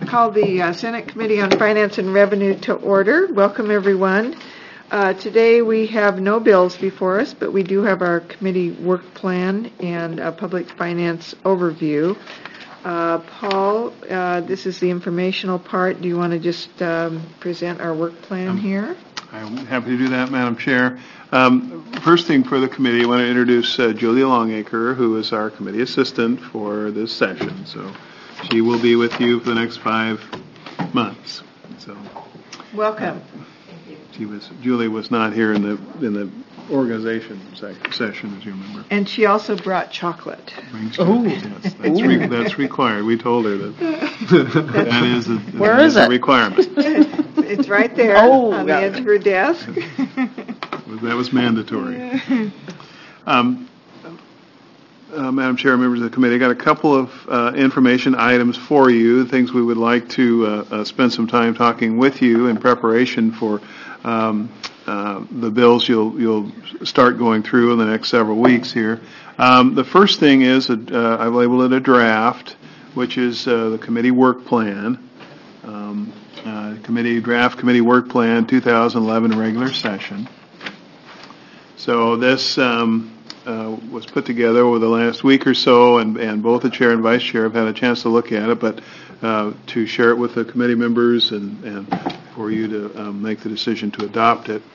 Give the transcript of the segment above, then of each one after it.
Call the Senate Committee on Finance and Revenue to order. Welcome, everyone. Today we have no bills before us, but we do have our committee work plan and a public finance overview. Paul, this is the informational part. Do you want to just present our work plan here? I'm happy to do that, Madam Chair. First thing for the committee, I want to introduce Julia Longacre, who is our committee assistant for this session. So she will be with you for the next 5 months. So welcome. Julie was not here in the organization session, as you remember. And she also brought chocolate. Yes, that's required. We told her that is a requirement. It's right there on the edge of her desk. That was mandatory. Madam Chair, members of the committee, I got a couple of information items for you, things we would like to spend some time talking with you in preparation for the bills you'll start going through in the next several weeks here. The first thing is I've labeled it a draft, which is the committee work plan. Draft committee work plan 2011 regular session. So this was put together over the last week or so, and both the chair and vice chair have had a chance to look at it, but to share it with the committee members and for you to make the decision to adopt it.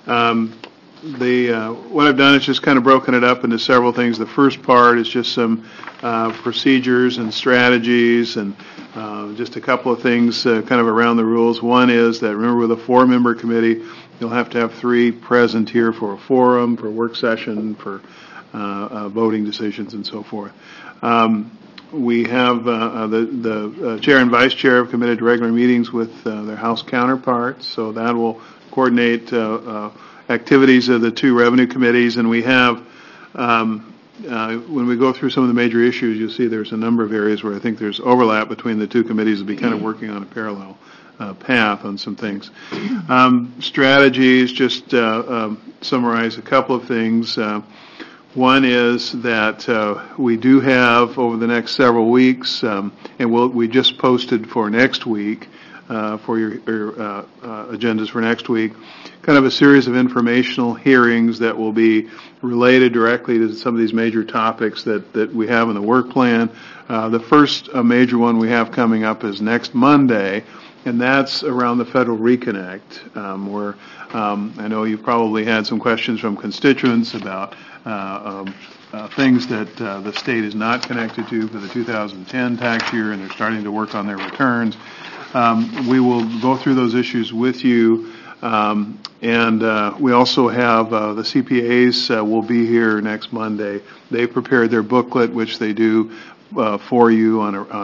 What I've done is just kind of broken it up into several things. The first part is just some procedures and strategies and just a couple of things kind of around the rules. One is that, remember, with a 4-member committee, you'll have to have 3 present here for a forum, for a work session, for voting decisions, and so forth. We have the chair and vice chair have committed to regular meetings with their House counterparts, so that will coordinate activities of the 2 revenue committees. And we have, when we go through some of the major issues, you'll see there's a number of areas where I think there's overlap between the 2 committees. We'll be kind of working on a parallel path on some things. Strategies, just summarize a couple of things. One is that we do have over the next several weeks, and we just posted for next week, for your agendas for next week, kind of a series of informational hearings that will be related directly to some of these major topics that we have in the work plan. The first major one we have coming up is next Monday, and that's around the Federal Reconnect, where I know you've probably had some questions from constituents about things that the state is not connected to for the 2010 tax year, and they're starting to work on their returns. We will go through those issues with you, and we also have the CPAs will be here next Monday. They prepared their booklet, which they do for you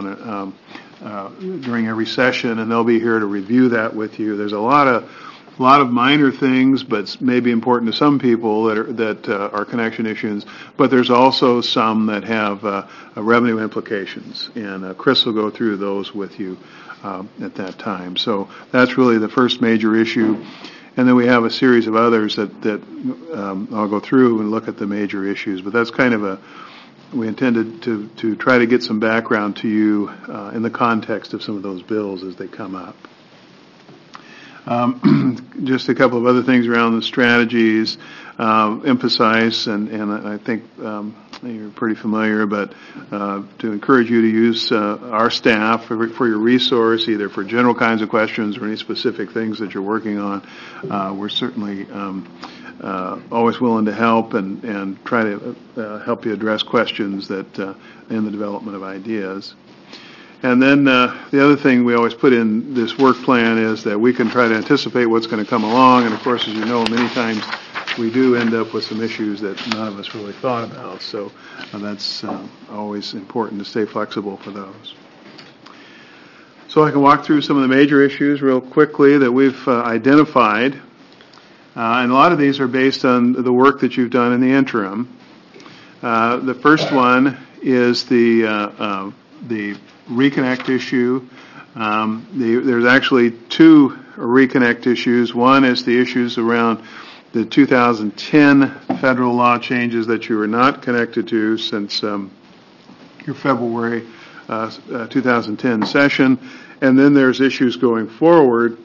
during every session, and they'll be here to review that with you. There's a lot of minor things, but maybe important to some people that are connection issues. But there's also some that have revenue implications, and Chris will go through those with you at that time. So that's really the first major issue, and then we have a series of others that I'll go through and look at the major issues. But that's kind of we intended to try to get some background to you in the context of some of those bills as they come up. Just a couple of other things around the strategies, emphasize, and I think you're pretty familiar, but to encourage you to use our staff for your resource, either for general kinds of questions or any specific things that you're working on. We're certainly always willing to help and try to help you address questions that in the development of ideas. And then the other thing we always put in this work plan is that we can try to anticipate what's going to come along. And, of course, as you know, many times we do end up with some issues that none of us really thought about. So that's always important to stay flexible for those. So I can walk through some of the major issues real quickly that we've identified. And a lot of these are based on the work that you've done in the interim. The first one is the Reconnect issue. There's actually 2 Reconnect issues. One is the issues around the 2010 federal law changes that you are not connected to since your February 2010 session. And then there's issues going forward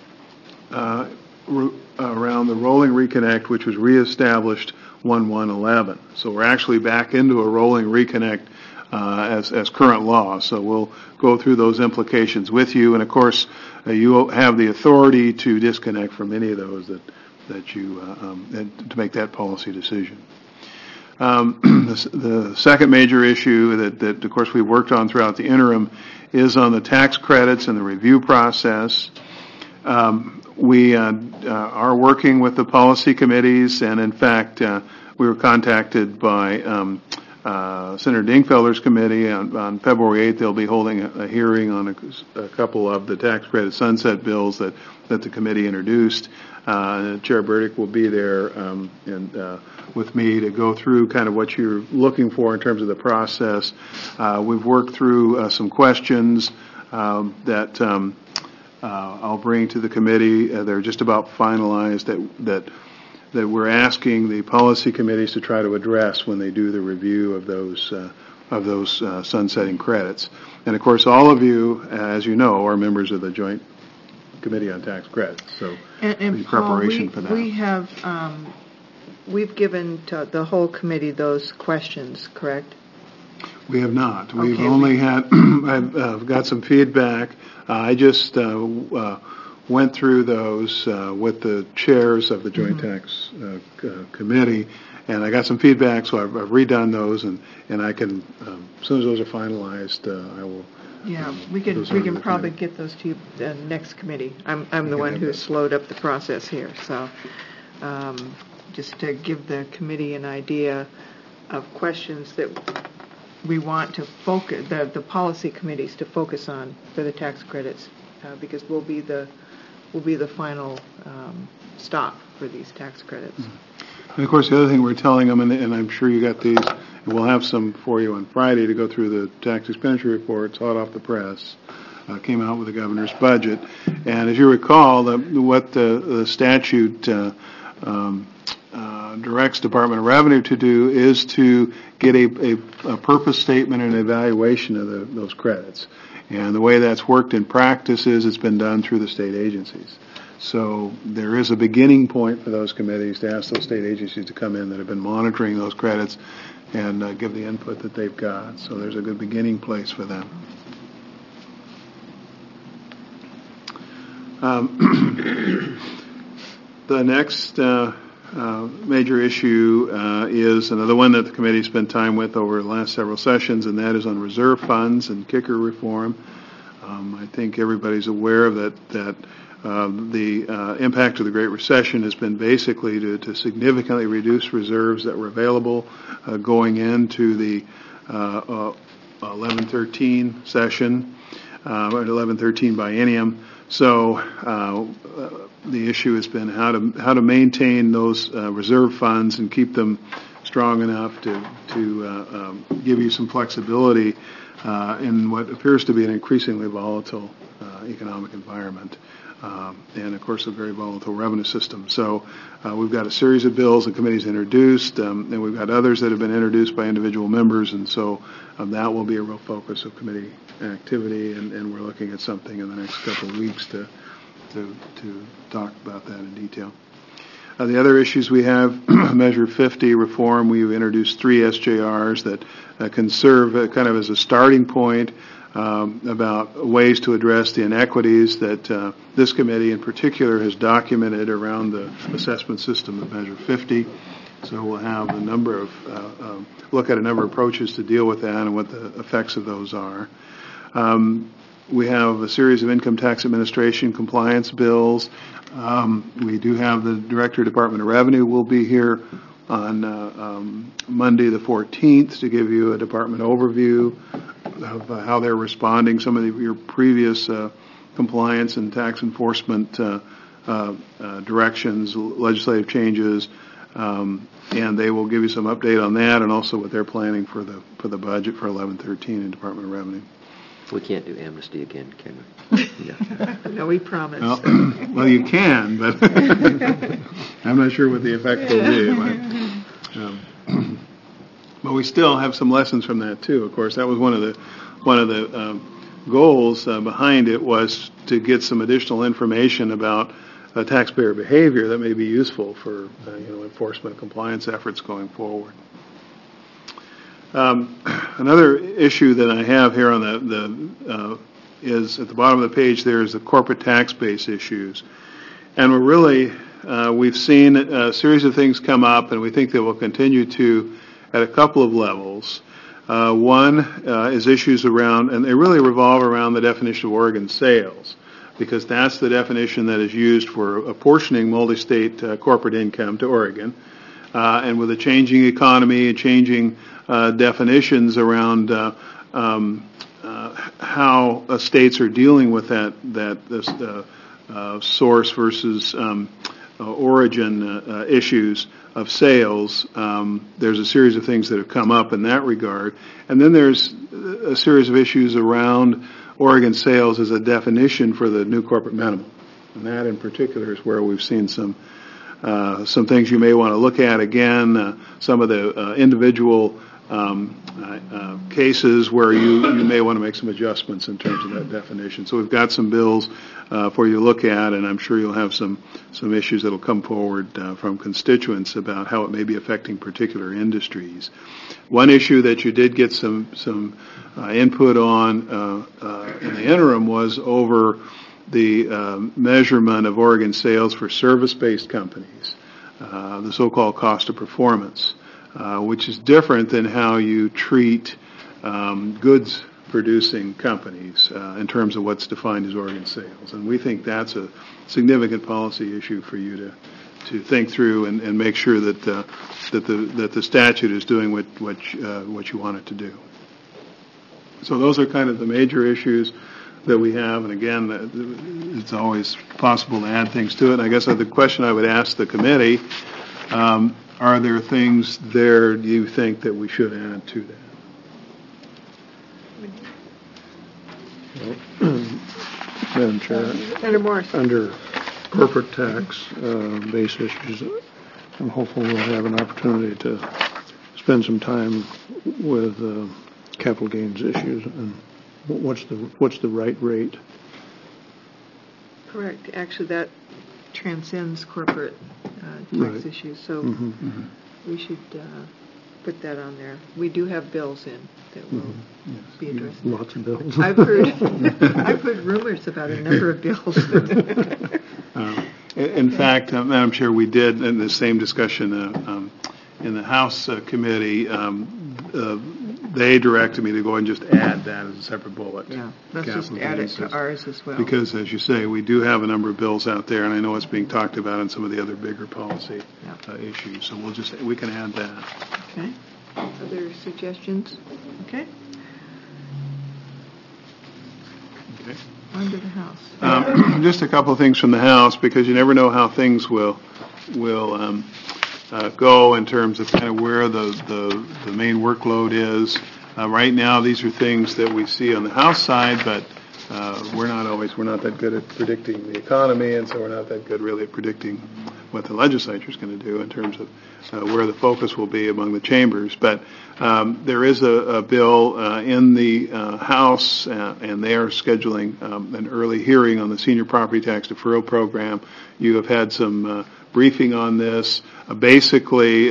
around the rolling reconnect, which was reestablished 1/1/11. So we're actually back into a rolling reconnect as current law. So we'll go through those implications with you. And of course, you have the authority to disconnect from any of those that you to make that policy decision. The second major issue that of course we've worked on throughout the interim is on the tax credits and the review process. We are working with the policy committees, and in fact, we were contacted by Senator Dingfelder's committee on February 8th. They'll be holding a hearing on a couple of the tax credit sunset bills that the committee introduced. Chair Burdick will be there and with me to go through kind of what you're looking for in terms of the process. We've worked through some questions that I'll bring to the committee. They're just about finalized that we're asking the policy committees to try to address when they do the review of those sunsetting credits. And of course, all of you, as you know, are members of the Joint Committee on Tax Credits. So in preparation for that, we have we've given to the whole committee those questions, correct? We have not. Okay. We've only had. I've got some feedback. I just went through those with the chairs of the Joint Tax Committee, and I got some feedback, so I've redone those, and I can, as soon as those are finalized, I will. Yeah, we can probably get those to you the next committee. I'm the one who slowed up the process here, so just to give the committee an idea of questions that we want to focus, the policy committees to focus on for the tax credits, because we'll be the final stop for these tax credits. And of course, the other thing we're telling them, and I'm sure you got these, and we'll have some for you on Friday to go through the tax expenditure reports, hot off the press, came out with the governor's budget. And as you recall, what the statute directs Department of Revenue to do is to get a purpose statement and evaluation of those credits. And the way that's worked in practice is it's been done through the state agencies. So there is a beginning point for those committees to ask those state agencies to come in that have been monitoring those credits and give the input that they've got. So there's a good beginning place for them. The next major issue is another one that the committee spent time with over the last several sessions, and that is on reserve funds and kicker reform. I think everybody's aware of that the impact of the Great Recession has been basically to significantly reduce reserves that were available going into the 11-13 session, or 11-13 biennium. So the issue has been how to maintain those reserve funds and keep them strong enough to give you some flexibility in what appears to be an increasingly volatile economic environment. And, of course, a very volatile revenue system. So we've got a series of bills the committee's introduced, and we've got others that have been introduced by individual members, and so that will be a real focus of committee activity, and we're looking at something in the next couple of weeks to talk about that in detail. The other issues we have, Measure 50 reform, we've introduced 3 SJRs that can serve kind of as a starting point about ways to address the inequities that this committee in particular has documented around the assessment system of Measure 50. So we'll have a number of, look at a number of approaches to deal with that and what the effects of those are. We have a series of income tax administration compliance bills. We do have the Director of Department of Revenue will be here on Monday the 14th to give you a department overview of how they're responding, some of your previous compliance and tax enforcement directions, legislative changes, and they will give you some update on that and also what they're planning for the budget for 11-13 in Department of Revenue. We can't do amnesty again, can we? Yeah. No, we promise. Well, you can, but I'm not sure what the effect will be. But But we still have some lessons from that too. Of course, that was one of the goals behind it, was to get some additional information about taxpayer behavior that may be useful for enforcement compliance efforts going forward. Another issue that I have here on the is at the bottom of the page. There is the corporate tax base issues, and we've seen a series of things come up, and we think they will continue to at a couple of levels. One is issues around, and they really revolve around the definition of Oregon sales, because that's the definition that is used for apportioning multi-state corporate income to Oregon. And with a changing economy and changing definitions around how states are dealing with that source versus origin issues of sales, there's a series of things that have come up in that regard. And then there's a series of issues around Oregon sales as a definition for the new corporate minimum. And that in particular is where we've seen some things you may want to look at again, some of the individual cases where you may want to make some adjustments in terms of that definition. So we've got some bills for you to look at, and I'm sure you'll have some issues that will come forward from constituents about how it may be affecting particular industries. One issue that you did get some input on in the interim was over the measurement of Oregon sales for service-based companies, the so-called cost of performance, which is different than how you treat goods-producing companies in terms of what's defined as Oregon sales. And we think that's a significant policy issue for you to think through and make sure that the statute is doing what you want it to do. So those are kind of the major issues that we have, and again, it's always possible to add things to it. And I guess the question I would ask the committee, are there things there you think that we should add to that? Madam Chair, Senator Morris. under corporate tax base issues, I'm hopeful we'll have an opportunity to spend some time with capital gains issues and what's the right rate. Correct. Actually, that transcends corporate tax Right. issues, so we should put that on there. We do have bills in that will be addressed. Lots of bills. I've heard rumors about a number of bills. In fact, Madam Chair, we did in the same discussion in the House committee. They directed me to go and just add that as a separate bullet. Yeah, let's just add it to ours as well. Because, as you say, we do have a number of bills out there, and I know it's being talked about in some of the other bigger policy issues. So we can add that. Okay. Other suggestions? Okay. Okay. On to the House. Just a couple of things from the House, because you never know how things will go in terms of kind of where the main workload is. Right now, these are things that we see on the House side, but we're not that good at predicting the economy, and so we're not that good really at predicting what the legislature is going to do in terms of where the focus will be among the chambers. But there is a bill in the House, and they are scheduling an early hearing on the senior property tax deferral program. You have had some briefing on this. Basically,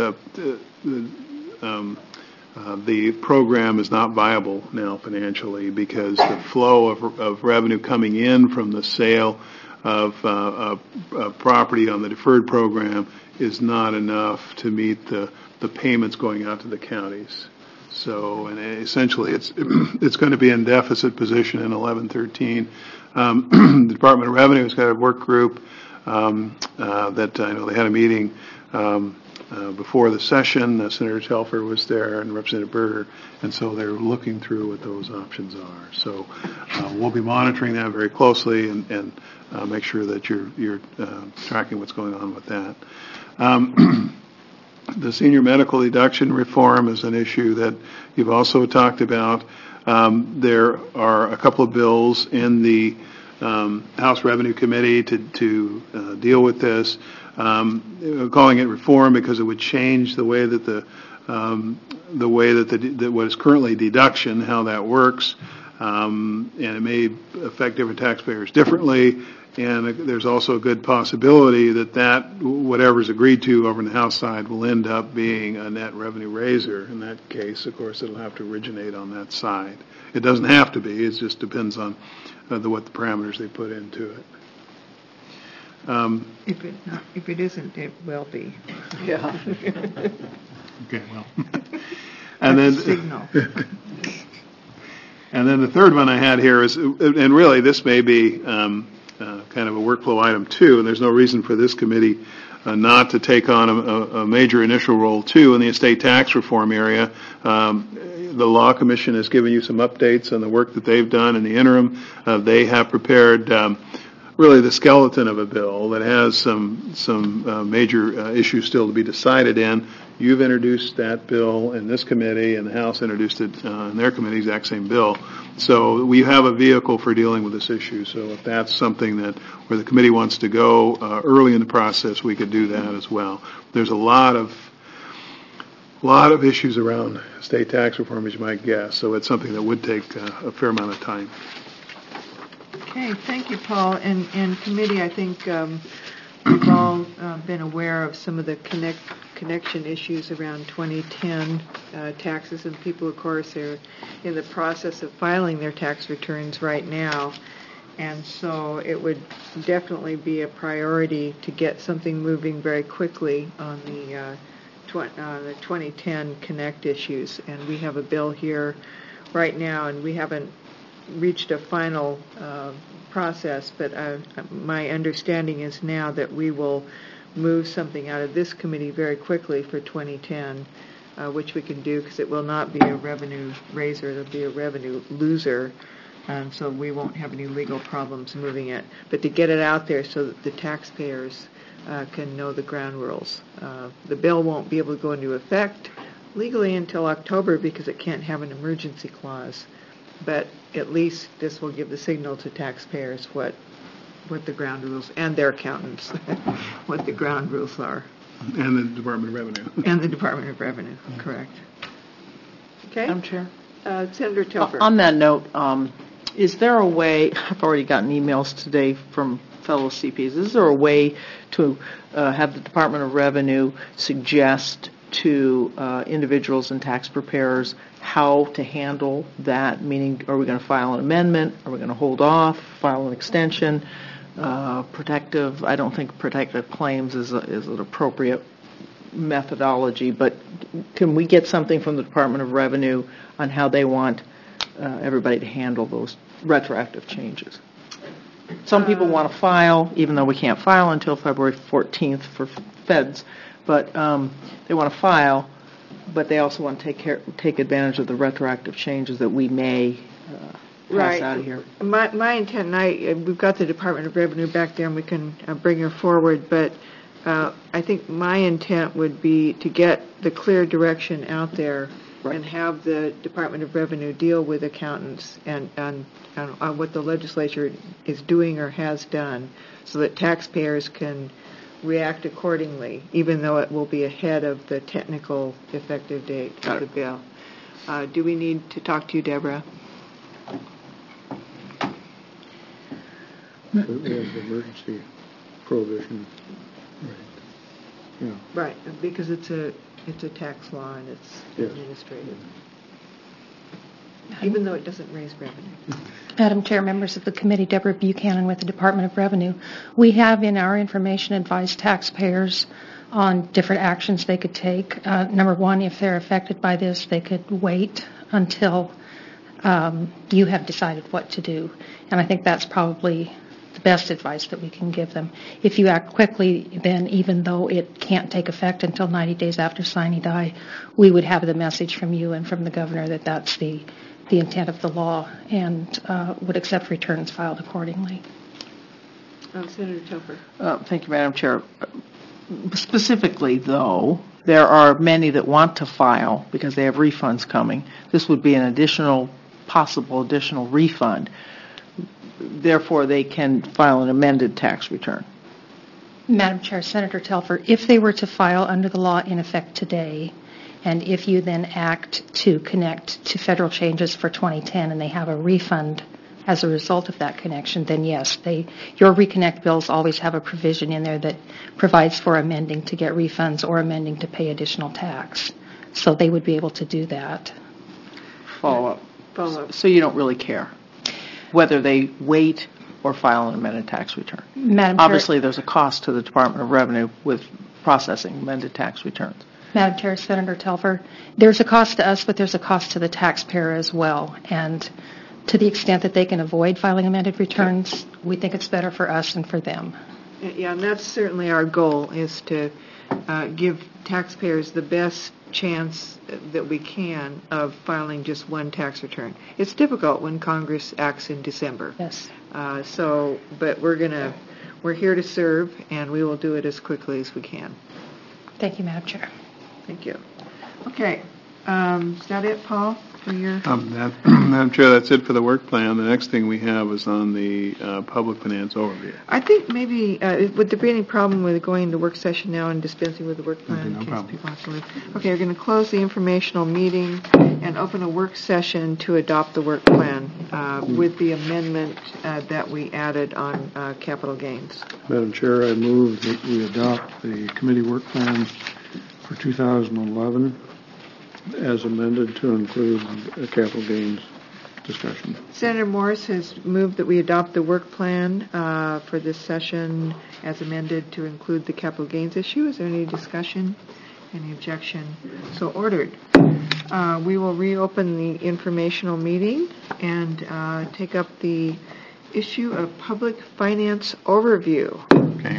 the program is not viable now financially because the flow of revenue coming in from the sale of property on the deferred program is not enough to meet the payments going out to the counties. So, and essentially, it's going to be in deficit position in 11-13. The Department of Revenue has got a work group that I know they had a meeting before the session. Senator Telfer was there and Representative Berger, and so they're looking through what those options are. So we'll be monitoring that very closely and make sure that you're tracking what's going on with that. The senior medical deduction reform is an issue that you've also talked about. There are a couple of bills in the House Revenue Committee to deal with this. Calling it reform because it would change the way that the the way that what is currently deduction, how that works, and it may affect different taxpayers differently. And there's also a good possibility that whatever's agreed to over on the House side will end up being a net revenue raiser. In that case, of course, it'll have to originate on that side. It doesn't have to be. It just depends on what the parameters they put into it. If it isn't, it will be. Yeah. Okay, well. And then Signal. And then the third one I had here is, and really this may be kind of a workflow item too, and there's no reason for this committee not to take on a major initial role too in the estate tax reform area. The Law Commission has given you some updates on the work that they've done in the interim. They have prepared really the skeleton of a bill that has some major issues still to be decided in. You've introduced that bill in this committee, and the House introduced it in their committee, exact same bill. So we have a vehicle for dealing with this issue. So if that's something where the committee wants to go early in the process, we could do that as well. There's a lot of issues around state tax reform, as you might guess. So it's something that would take a fair amount of time. Okay, thank you, Paul. And committee, I think we've all been aware of some of the connection issues around 2010 taxes, and people, of course, are in the process of filing their tax returns right now. And so it would definitely be a priority to get something moving very quickly on the 2010 Connect issues. And we have a bill here right now, and we haven't reached a final process, but my understanding is now that we will move something out of this committee very quickly for 2010, which we can do because it will not be a revenue raiser, it'll be a revenue loser, and so we won't have any legal problems moving it. But to get it out there so that the taxpayers can know the ground rules. The bill won't be able to go into effect legally until October because it can't have an emergency clause. But at least this will give the signal to taxpayers what the ground rules, and their accountants, what the ground rules are. And the Department of Revenue. And the Department of Revenue, correct. Okay? Madam Chair? Senator Telfer. On that note, is there a way, I've already gotten emails today from fellow CPs, is there a way to have the Department of Revenue suggest to individuals and tax preparers how to handle that? Meaning, are we going to file an amendment? Are we going to hold off, file an extension? Protective, I don't think protective claims is an appropriate methodology, but can we get something from the Department of Revenue on how they want everybody to handle those retroactive changes? Some people want to file, even though we can't file until February 14th for feds, but they want to file, but they also want to take advantage of the retroactive changes that we may pass out of here. My intent, and we've got the Department of Revenue back there, and we can bring her forward, but I think my intent would be to get the clear direction out there and have the Department of Revenue deal with accountants and on what the legislature is doing or has done so that taxpayers can react accordingly, even though it will be ahead of the technical effective date of the bill. Do we need to talk to you, Deborah? We have the emergency prohibition. Right. Yeah. Right, because it's a tax law and it's administrative. Even though it doesn't raise revenue. Madam Chair, members of the committee, Deborah Buchanan with the Department of Revenue. We have in our information advised taxpayers on different actions they could take. Number one, if they're affected by this, they could wait until you have decided what to do. And I think that's probably the best advice that we can give them. If you act quickly, then even though it can't take effect until 90 days after sine die, we would have the message from you and from the governor that that's the intent of the law and would accept returns filed accordingly. Senator Topper. Thank you, Madam Chair. Specifically, though, there are many that want to file because they have refunds coming. This would be an possible additional refund. Therefore, they can file an amended tax return. Madam Chair, Senator Telfer, if they were to file under the law in effect today And if you then act to connect to federal changes for 2010 and they have a refund as a result of that connection, then yes, your reconnect bills always have a provision in there that provides for amending to get refunds or amending to pay additional tax. So they would be able to do that. Follow Follow up. up. So you don't really care whether they wait or file an amended tax return. Madam Chair, Obviously, there's a cost to the Department of Revenue with processing amended tax returns. Madam Chair, Senator Telfer, there's a cost to us, but there's a cost to the taxpayer as well. And to the extent that they can avoid filing amended returns, we think it's better for us and for them. Yeah, and that's certainly our goal, is to give taxpayers the best chance that we can of filing just one tax return. It's difficult when Congress acts in December. Yes. But we're here to serve, and we will do it as quickly as we can. Thank you, Madam Chair. Thank you. Okay, is that it, Paul, for your? Madam Chair, that's it for the work plan. The next thing we have is on the public finance overview. I think maybe, would there be any problem with going to work session now and dispensing with the work plan? No in case problem. people have to leave? Okay, we're going to close the informational meeting and open a work session to adopt the work plan with the amendment that we added on capital gains. Madam Chair, I move that we adopt the committee work plan for 2011 as amended to include a capital gains discussion. Senator Morris has moved that we adopt the work plan for this session as amended to include the capital gains issue. Is there any discussion? Any objection? So ordered. We will reopen the informational meeting and take up the issue of public finance overview. Okay.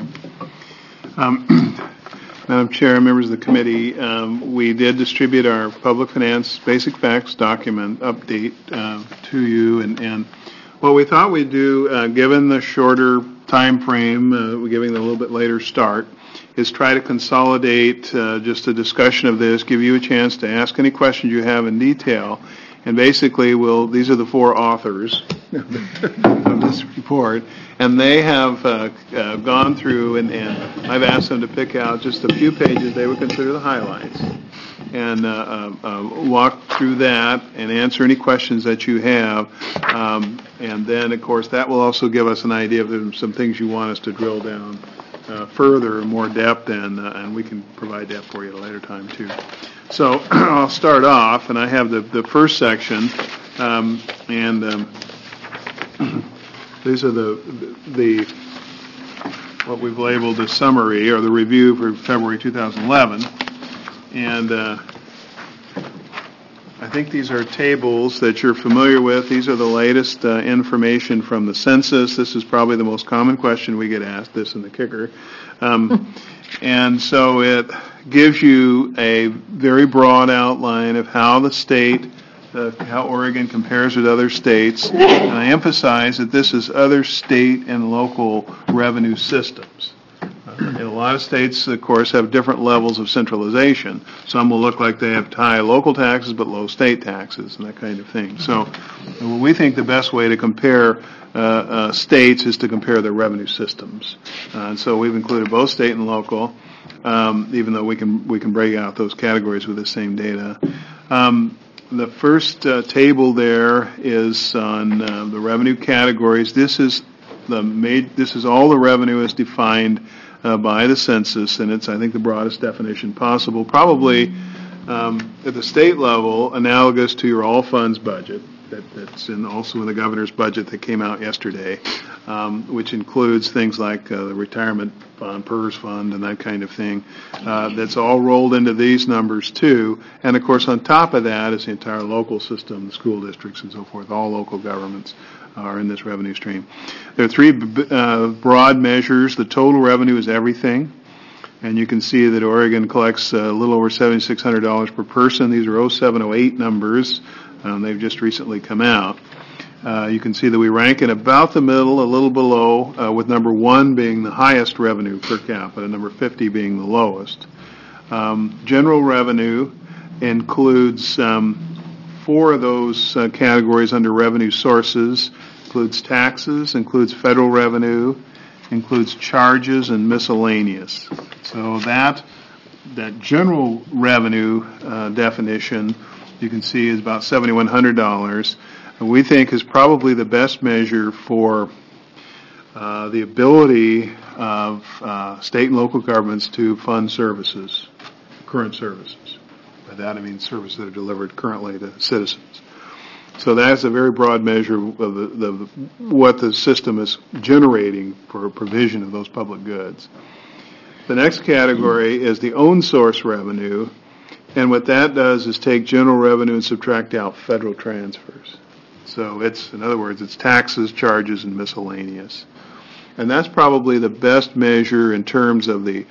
Madam Chair, members of the committee, we did distribute our public finance basic facts document update to you, and what we thought we'd do, given the shorter time frame, we're giving them a little bit later start, is try to consolidate just a discussion of this, give you a chance to ask any questions you have in detail, and basically these are the four authors of this report, and they have gone through, and I've asked them to pick out just a few pages they would consider the highlights, and walk through that and answer any questions that you have. And then, of course, that will also give us an idea of some things you want us to drill down further, more depth, and we can provide that for you at a later time, too. So I'll start off, and I have the first section, and these are the what we've labeled the summary or the review for February 2011, and I think these are tables that you're familiar with. These are the latest information from the census. This is probably the most common question we get asked, this and the kicker. And so it gives you a very broad outline of how the state, how Oregon compares with other states. And I emphasize that this is other state and local revenue systems. And a lot of states, of course, have different levels of centralization. Some will look like they have high local taxes but low state taxes and that kind of thing. So we think the best way to compare states is to compare their revenue systems. And so we've included both state and local, even though we can break out those categories with the same data. The first table there is on the revenue categories. This is all the revenue is defined by the census, and it's, I think, the broadest definition possible. Probably at the state level, analogous to your all funds budget that's also in the governor's budget that came out yesterday, which includes things like the retirement fund, PERS fund, and that kind of thing. That's all rolled into these numbers too. And of course, on top of that is the entire local system, the school districts and so forth. All local governments are in this revenue stream. There are three broad measures. The total revenue is everything. And you can see that Oregon collects a little over $7,600 per person. These are 0708 numbers. They've just recently come out. You can see that we rank in about the middle, a little below, with number 1 being the highest revenue per capita, number 50 being the lowest. General revenue includes 4 of those categories under revenue sources, includes taxes, includes federal revenue, includes charges, and miscellaneous. So that that general revenue definition, you can see, is about $7,100. And we think is probably the best measure for the ability of state and local governments to fund services, current services. By that I mean services that are delivered currently to citizens. So that's a very broad measure of what the system is generating for provision of those public goods. The next category is the own source revenue, and what that does is take general revenue and subtract out federal transfers. So it's, in other words, it's taxes, charges, and miscellaneous. And that's probably the best measure in terms of the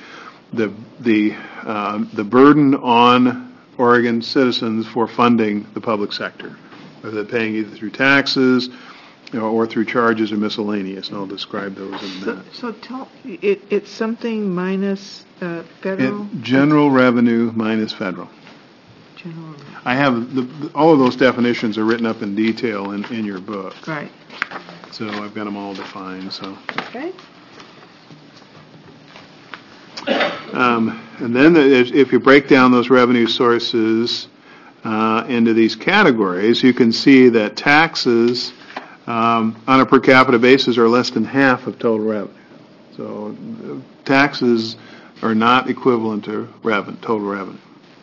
burden on Oregon citizens for funding the public sector, whether they're paying either through taxes or through charges or miscellaneous, and I'll describe those in a minute. So tell it's something minus federal. General revenue minus federal. General revenue. I have all of those definitions are written up in detail in your book. Right. So I've got them all defined. So. Okay. And then if you break down those revenue sources into these categories, you can see that taxes on a per capita basis are less than half of total revenue. So taxes are not equivalent to total revenue.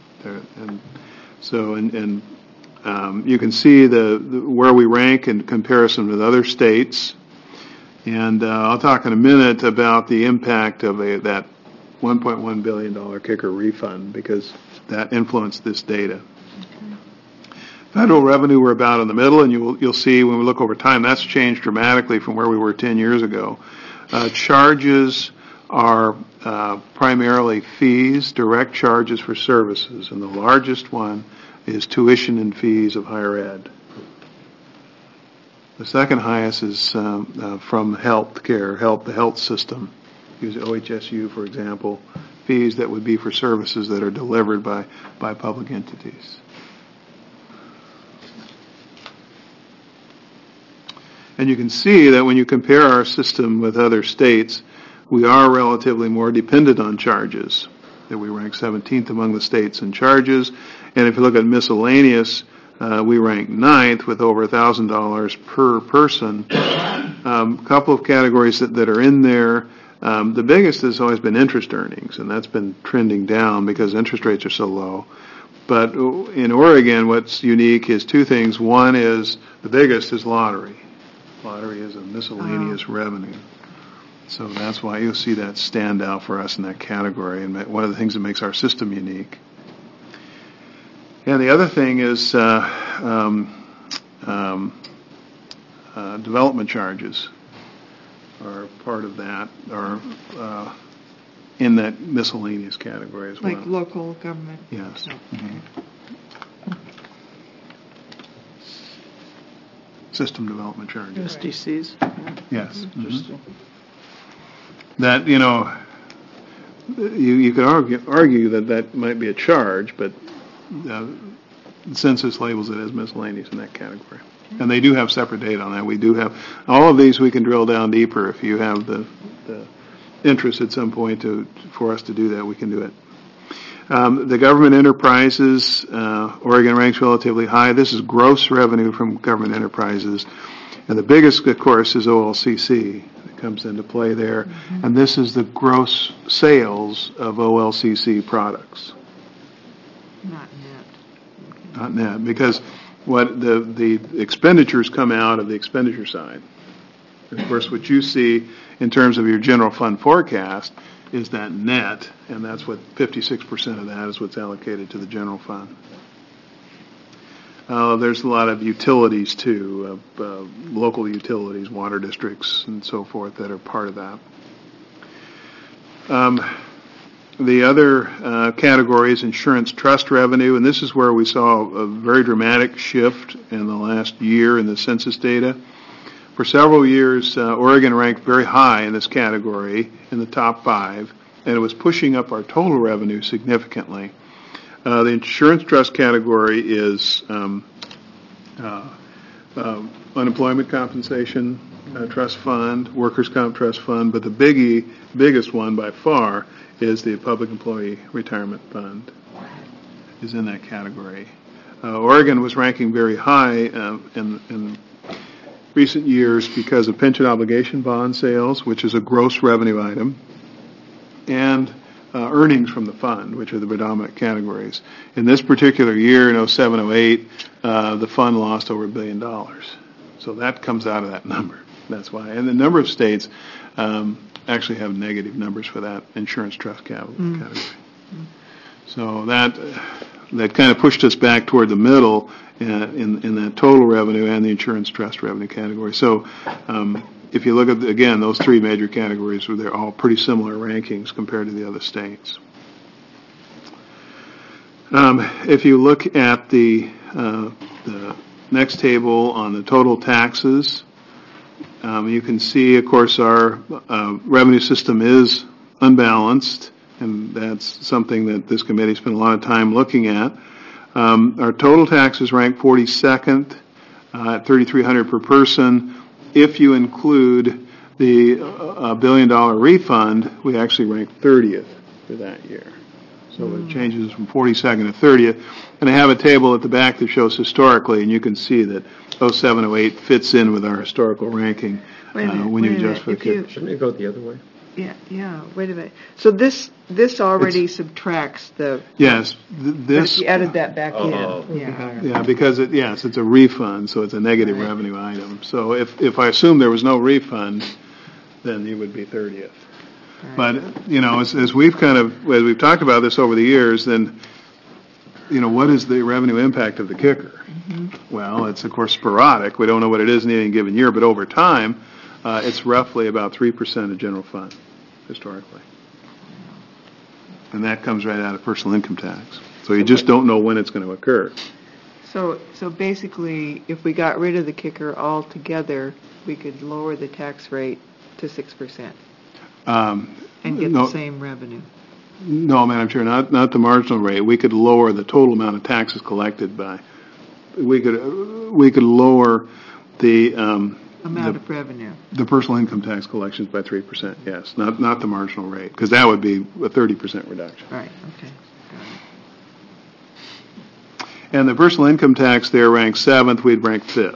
You can see where we rank in comparison with other states. And I'll talk in a minute about the impact of that $1.1 billion kicker refund, because that influenced this data. Federal revenue, we're about in the middle, and you'll see when we look over time, that's changed dramatically from where we were 10 years ago. Charges are primarily fees, direct charges for services, and the largest one is tuition and fees of higher ed. The second highest is from health care, the health system. Use OHSU, for example, fees that would be for services that are delivered by public entities. And you can see that when you compare our system with other states, we are relatively more dependent on charges. That we rank 17th among the states in charges. And if you look at miscellaneous, we rank 9th with over $1,000 per person. A couple of categories that are in there. The biggest has always been interest earnings, and that's been trending down because interest rates are so low. But in Oregon, what's unique is two things. One is, the biggest is lottery. Lottery is a miscellaneous revenue. So that's why you'll see that stand out for us in that category, and one of the things that makes our system unique. And the other thing is development charges are part of that, or in that miscellaneous category as well. Like local government. Yes. Mm-hmm. System development charges. SDCs. Yes. Interesting. That, you could argue that might be a charge, but the census labels it as miscellaneous in that category. And they do have separate data on that. We do have all of these. We can drill down deeper if you have the interest at some point for us to do that. We can do it. The government enterprises, Oregon ranks relatively high. This is gross revenue from government enterprises, and the biggest, of course, is OLCC. That comes into play there, and this is the gross sales of OLCC products. Not net. Not net, because what the expenditures come out of the expenditure side. Of course, what you see in terms of your general fund forecast is that net, and that's what 56% of that is what's allocated to the general fund. There's a lot of utilities too, local utilities, water districts, and so forth that are part of that. The other category is insurance trust revenue, and this is where we saw a very dramatic shift in the last year in the census data. For several years, Oregon ranked very high in this category, in the top 5, and it was pushing up our total revenue significantly. The insurance trust category is unemployment compensation trust fund, workers' comp trust fund, but the biggest one by far is the public employee retirement fund is in that category. Oregon was ranking very high in recent years because of pension obligation bond sales, which is a gross revenue item, and earnings from the fund, which are the predominant categories. In this particular year, in 07-08, the fund lost over $1 billion. So that comes out of that number. That's why. And the number of states actually have negative numbers for that insurance trust category. So that kind of pushed us back toward the middle in that total revenue and the insurance trust revenue category. So if you look at, again, those three major categories, they're all pretty similar rankings compared to the other states. If you look at the next table on the total taxes, you can see, of course, our revenue system is unbalanced, and that's something that this committee spent a lot of time looking at. Our total taxes rank 42nd at $3,300 per person. If you include the $1 billion refund, we actually rank 30th for that year. So it changes from 42nd to 30th. And I have a table at the back that shows historically, and you can see that 07-08 fits in with our historical ranking when you adjust for the kicker. Shouldn't it go the other way? Yeah, wait a minute. So this already subtracts the... Yes, But this... if you added that back Oh. in. Yeah. Yeah, because it's a refund, so it's a negative revenue item. So if I assume there was no refund, then you would be 30th. But, as we've talked about this over the years, then, what is the revenue impact of the kicker? Mm-hmm. Well, it's, of course, sporadic. We don't know what it is in any given year, but over time, it's roughly about 3% of general fund, historically. And that comes right out of personal income tax. So you just don't know when it's going to occur. So basically, if we got rid of the kicker altogether, we could lower the tax rate to 6%. And get the same revenue. No, Madam Chair, not the marginal rate. We could lower the total amount of taxes collected by. We could lower the amount of revenue. The personal income tax collections by 3%. Yes, not the marginal rate, because that would be a 30% reduction. Right. Okay. Got it. And the personal income tax there ranks 7th. We'd rank 5th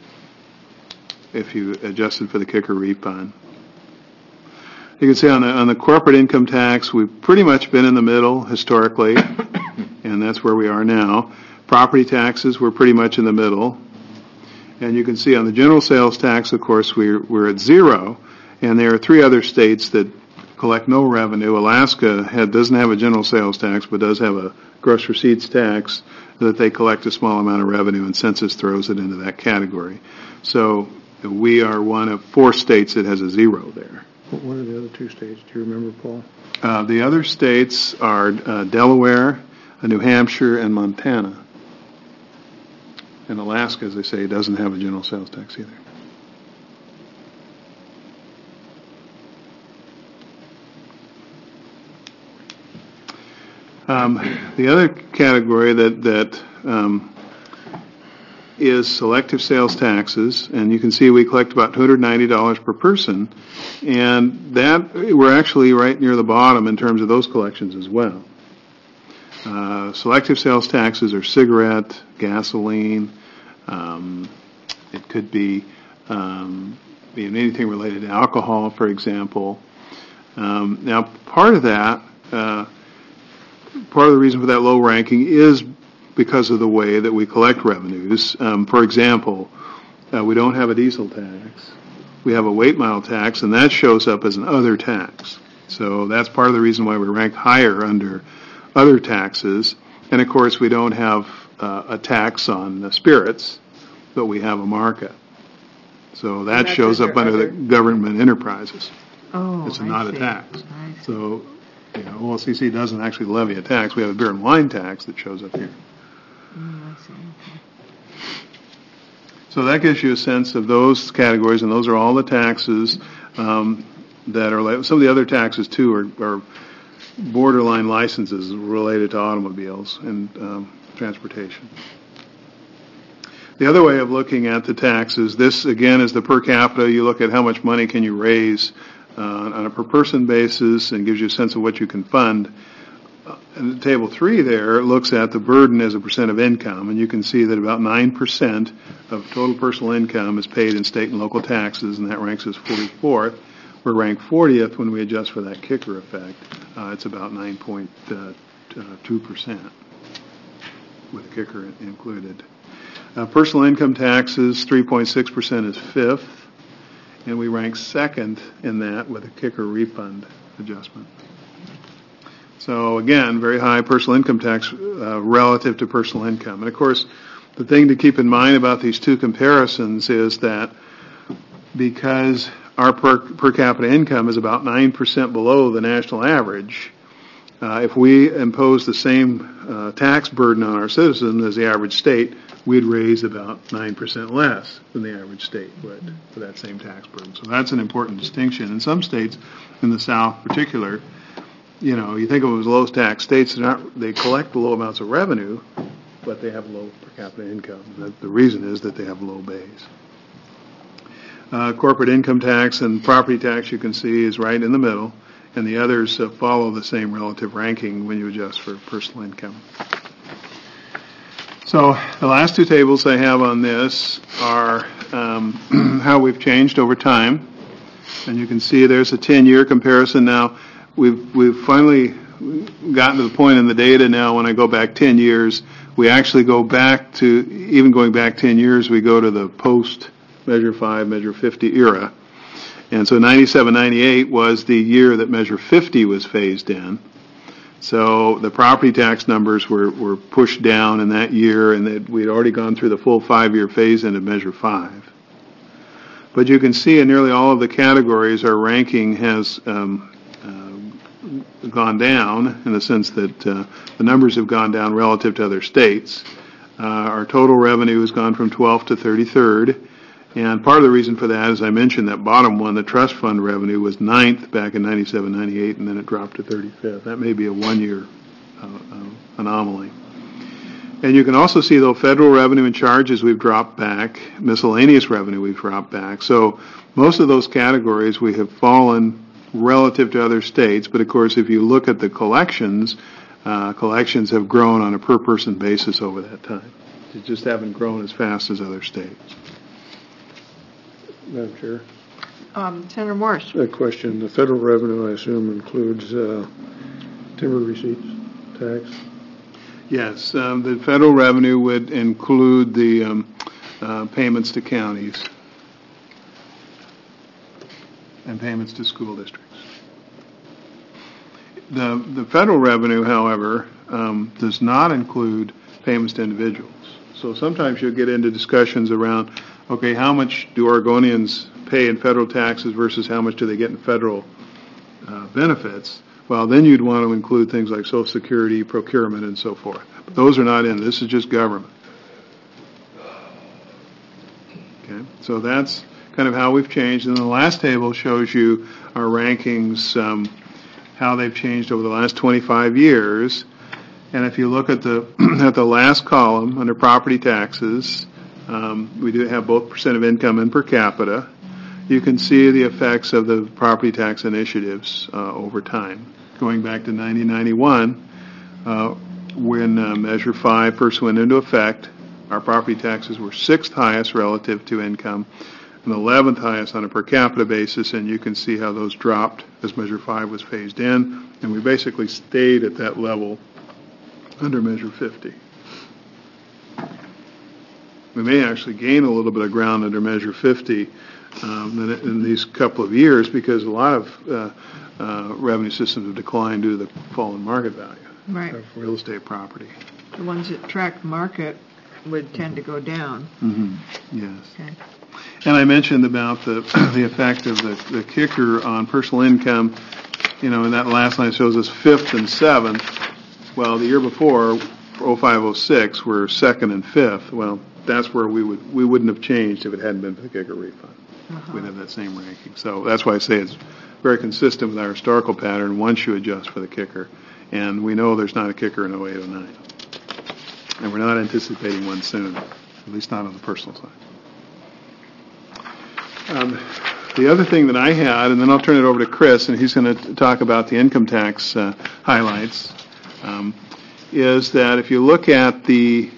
if you adjusted for the kicker refund. You can see on the corporate income tax, we've pretty much been in the middle historically, and that's where we are now. Property taxes, we're pretty much in the middle. And you can see on the general sales tax, of course, we're at 0, and there are 3 other states that collect no revenue. Alaska doesn't have a general sales tax, but does have a gross receipts tax that they collect a small amount of revenue, and census throws it into that category. So we are one of 4 states that has a 0 there. What are the other 2 states? Do you remember, Paul? The other states are Delaware, New Hampshire, and Montana. And Alaska, as I say, doesn't have a general sales tax either. The other category that is selective sales taxes, and you can see we collect about $290 per person, and that we're actually right near the bottom in terms of those collections as well. Selective sales taxes are cigarette, gasoline. It could be anything related to alcohol, for example. Now, part of the reason for that low ranking is because of the way that we collect revenues. For example, we don't have a diesel tax. We have a weight mile tax, and that shows up as an other tax. So that's part of the reason why we rank higher under other taxes. And, of course, we don't have a tax on spirits, but we have a markup. So that shows up under the government enterprises. Oh, it's not I a see. tax. I see. So, OLCC doesn't actually levy a tax. We have a beer and wine tax that shows up here. I see. Okay. So that gives you a sense of those categories, and those are all the taxes that are. Some of the other taxes too are borderline licenses related to automobiles and transportation. The other way of looking at the taxes, this again is the per capita. You look at how much money can you raise on a per person basis and gives you a sense of what you can fund. And table 3 there looks at the burden as a percent of income, and you can see that about 9% of total personal income is paid in state and local taxes, and that ranks us 44th. We're ranked 40th when we adjust for that kicker effect. It's about 9.2% with the kicker included. Personal income taxes, 3.6% is 5th, and we rank 2nd in that with a kicker refund adjustment. So again, very high personal income tax relative to personal income. And of course, the thing to keep in mind about these two comparisons is that because our per capita income is about 9% below the national average, if we impose the same tax burden on our citizens as the average state, we'd raise about 9% less than the average state would for that same tax burden. So that's an important distinction. In some states, in the South in particular, you know, you think of them as low tax states, they collect low amounts of revenue, but they have low per capita income. The reason is that they have low base. Corporate income tax and property tax, you can see, is right in the middle, and the others follow the same relative ranking when you adjust for personal income. So the last two tables I have on this are how we've changed over time, and you can see there's a 10-year comparison now. We've finally gotten to the point in the data now when I go back 10 years, we actually go back to, even going back 10 years, we go to the post Measure 5, Measure 50 era. And so 97, 98 was the year that Measure 50 was phased in. So the property tax numbers were pushed down in that year, and we'd already gone through the full 5-year phase in of Measure 5. But you can see in nearly all of the categories our ranking has gone down in the sense that the numbers have gone down relative to other states. Our total revenue has gone from 12th to 33rd, and part of the reason for that, as I mentioned, that bottom one, the trust fund revenue, was 9th back in 97, 98, and then it dropped to 35th. That may be a one-year anomaly. And you can also see, though, federal revenue and charges we've dropped back, miscellaneous revenue we've dropped back. So most of those categories we have fallen relative to other states, but of course if you look at the collections, collections have grown on a per person basis over that time. They just haven't grown as fast as other states. Madam Chair, Senator Morse. a question. The federal revenue, I assume, includes timber receipts tax? Yes, the federal revenue would include the payments to counties and payments to school districts. The federal revenue, however, does not include payments to individuals. So sometimes you'll get into discussions around, okay, how much do Oregonians pay in federal taxes versus how much do they get in federal benefits? Well, then you'd want to include things like Social Security, procurement, and so forth. But those are not in. This is just government. Okay, so that's kind of how we've changed. And the last table shows you our rankings, how they've changed over the last 25 years. And if you look at the at the last column under property taxes, we do have both percent of income and per capita. You can see the effects of the property tax initiatives over time. Going back to 1991, when Measure 5 first went into effect, our property taxes were 6th highest relative to income and 11th highest on a per capita basis, and you can see how those dropped as Measure 5 was phased in, and we basically stayed at that level under Measure 50. We may actually gain a little bit of ground under Measure 50 in these couple of years because a lot of revenue systems have declined due to the fall in market value of real estate property. The ones that track market would tend to go down. Mm-hmm. Yes. Okay. And I mentioned about the effect of the kicker on personal income. You know, and that last line shows us 5th and 7th. Well, the year before, 05-06, we're 2nd and 5th. Well, that's where we wouldn't have changed if it hadn't been for the kicker refund. We'd have that same ranking. So that's why I say it's very consistent with our historical pattern once you adjust for the kicker. And we know there's not a kicker in 08-09. And we're not anticipating one soon. at least not on the personal side. The other thing that I had, and then I'll turn it over to Chris, and he's going to talk about the income tax highlights, is that if you look at the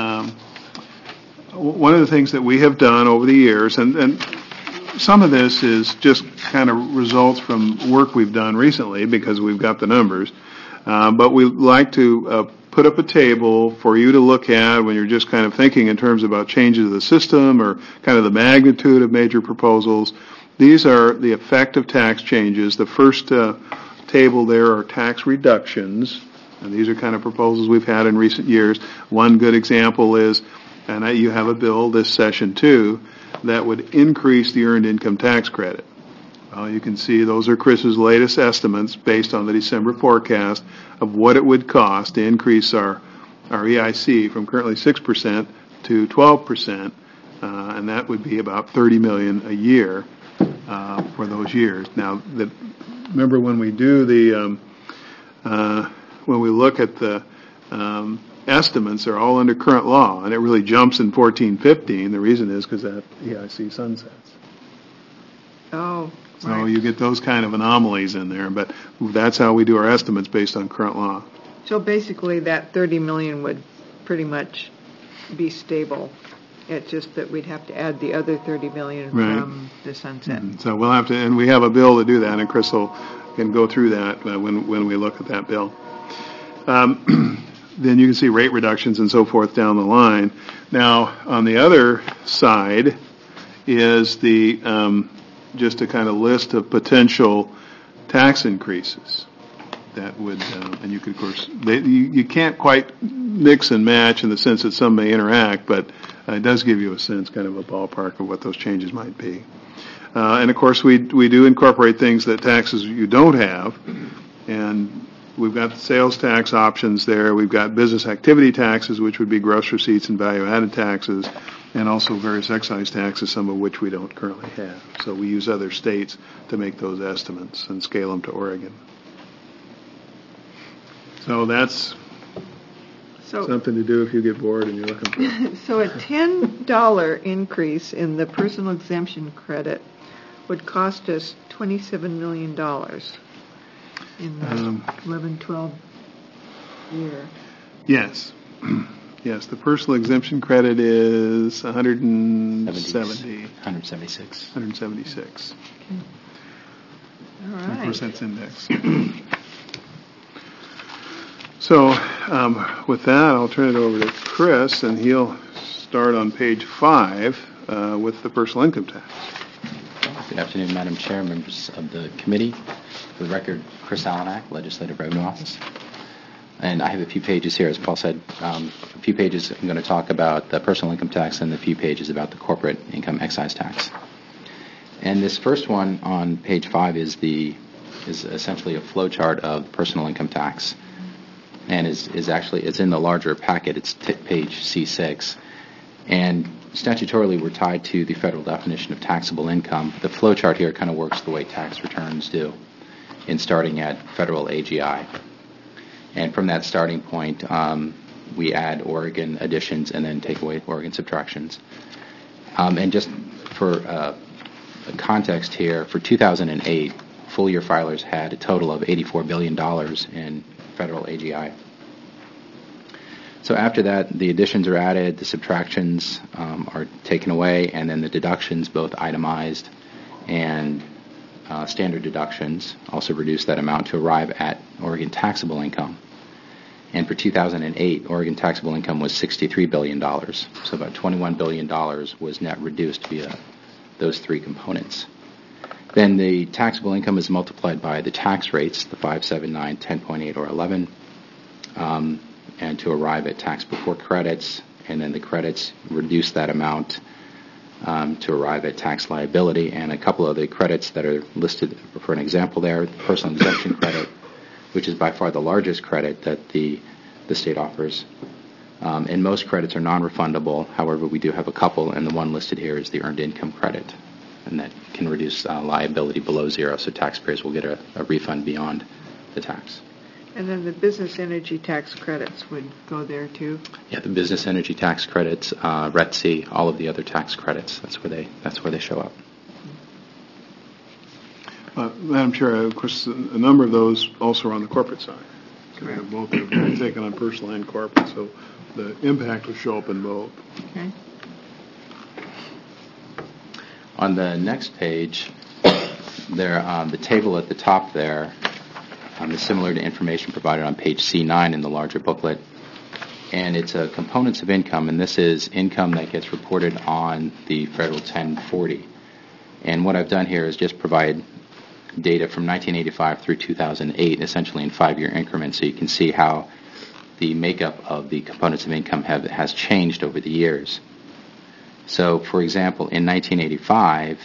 one of the things that we have done over the years, and some of this is just kind of results from work we've done recently because we've got the numbers, but we like to put up a table for you to look at when you're just kind of thinking in terms about changes to the system or kind of the magnitude of major proposals. These are the effective tax changes. The first table there are tax reductions, and these are kind of proposals we've had in recent years. One good example is, and you have a bill this session too, that would increase the earned income tax credit. Well, you can see those are Chris's latest estimates based on the December forecast of what it would cost to increase our EIC from currently 6% to 12%, and that would be about $30 million a year for those years. Now, remember when we do the when we look at the estimates, they're all under current law, and it really jumps in 14-15. The reason is because that EIC sunsets. Oh, So right. you get those kind of anomalies in there, but that's how we do our estimates based on current law. So basically, that 30 million would pretty much be stable. It's just that we'd have to add the other 30 million Right. from the sunset. So we'll have to, and we have a bill to do that, and Chris can go through that when we look at that bill. Then you can see rate reductions and so forth down the line. Now, on the other side is the just a kind of list of potential tax increases that would, and you could, of course, you can't quite mix and match in the sense that some may interact, but it does give you a sense, kind of a ballpark of what those changes might be. And of course, we do incorporate things that taxes you don't have, and we've got the sales tax options there. We've got business activity taxes, which would be gross receipts and value-added taxes, and also various excise taxes, some of which we don't currently have. So we use other states to make those estimates and scale them to Oregon. So that's So, something to do if you get bored and you're looking for it. so a $10 increase in the personal exemption credit would cost us $27 million in the 11-12 year. Yes. Yes, the personal exemption credit is 170. 176. 176. All And of course, right. that's indexed. So, with that, I'll turn it over to Chris, and he'll start on page 5 with the personal income tax. Good afternoon, Madam Chair, members of the committee. For the record, Chris Alanak, Legislative Revenue Office. And I have a few pages here, as Paul said. A few pages I'm going to talk about the personal income tax, and a few pages about the corporate income excise tax. And this first one on page 5 is essentially a flow chart of personal income tax, and is actually it's in the larger packet. It's page C6, and statutorily we're tied to the federal definition of taxable income. The flow chart here kind of works the way tax returns do, in starting at federal AGI. And from that starting point, we add Oregon additions and then take away Oregon subtractions. And just for context here, for 2008, full-year filers had a total of $84 billion in federal AGI. So after that, the additions are added, the subtractions are taken away, and then the deductions, both itemized and standard deductions, also reduce that amount to arrive at Oregon taxable income. And for 2008, Oregon taxable income was $63 billion. So about $21 billion was net reduced via those three components. Then the taxable income is multiplied by the tax rates, the 5, 7, 9, 10.8, or 11, and to arrive at tax before credits. And then the credits reduce that amount to arrive at tax liability. And a couple of the credits that are listed for an example there, the personal exemption credit, which is by far the largest credit that the state offers. And most credits are non-refundable. However, we do have a couple, and the one listed here is the earned income credit, and that can reduce liability below zero, so taxpayers will get a refund beyond the tax. And then the business energy tax credits would go there too? Yeah, the business energy tax credits, RETC, all of the other tax credits, that's where they show up. Madam Chair, of course, a number of those also are on the corporate side. We have both are taken on personal and corporate, so the impact will show up in both. Okay. On the next page, there, the table at the top there is similar to information provided on page C9 in the larger booklet, and it's components of income, and this is income that gets reported on the Federal 1040. And what I've done here is just provide data from 1985 through 2008, essentially in 5-year increments, so you can see how the makeup of the components of income has changed over the years. So, for example, in 1985,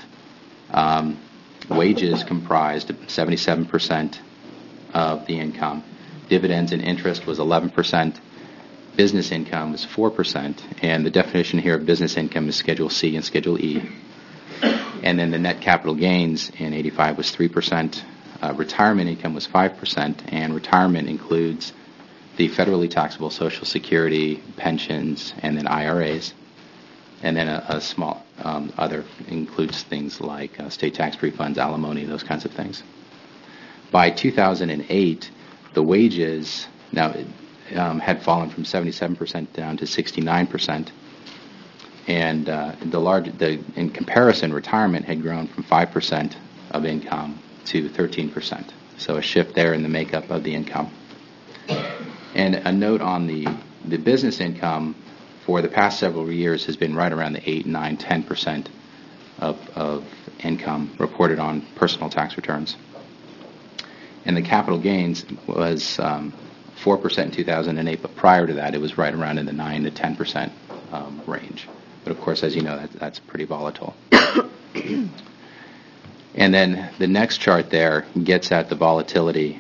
wages comprised 77% of the income. Dividends and interest was 11%. Business income was 4%. And the definition here of business income is Schedule C and Schedule E. And then the net capital gains in 85 was 3%. Retirement income was 5%. And retirement includes the federally taxable Social Security, pensions, and then IRAs. And then a small other includes things like state tax refunds, alimony, those kinds of things. By 2008, the wages now had fallen from 77% down to 69%, and in comparison, retirement had grown from 5% of income to 13%. So a shift there in the makeup of the income. And a note on the business income for the past several years has been right around the 8, 9, 10% of income reported on personal tax returns. And the capital gains was 4% in 2008, but prior to that it was right around in the 9 to 10% range. But of course, as you know, that's pretty volatile. And then the next chart there gets at the volatility.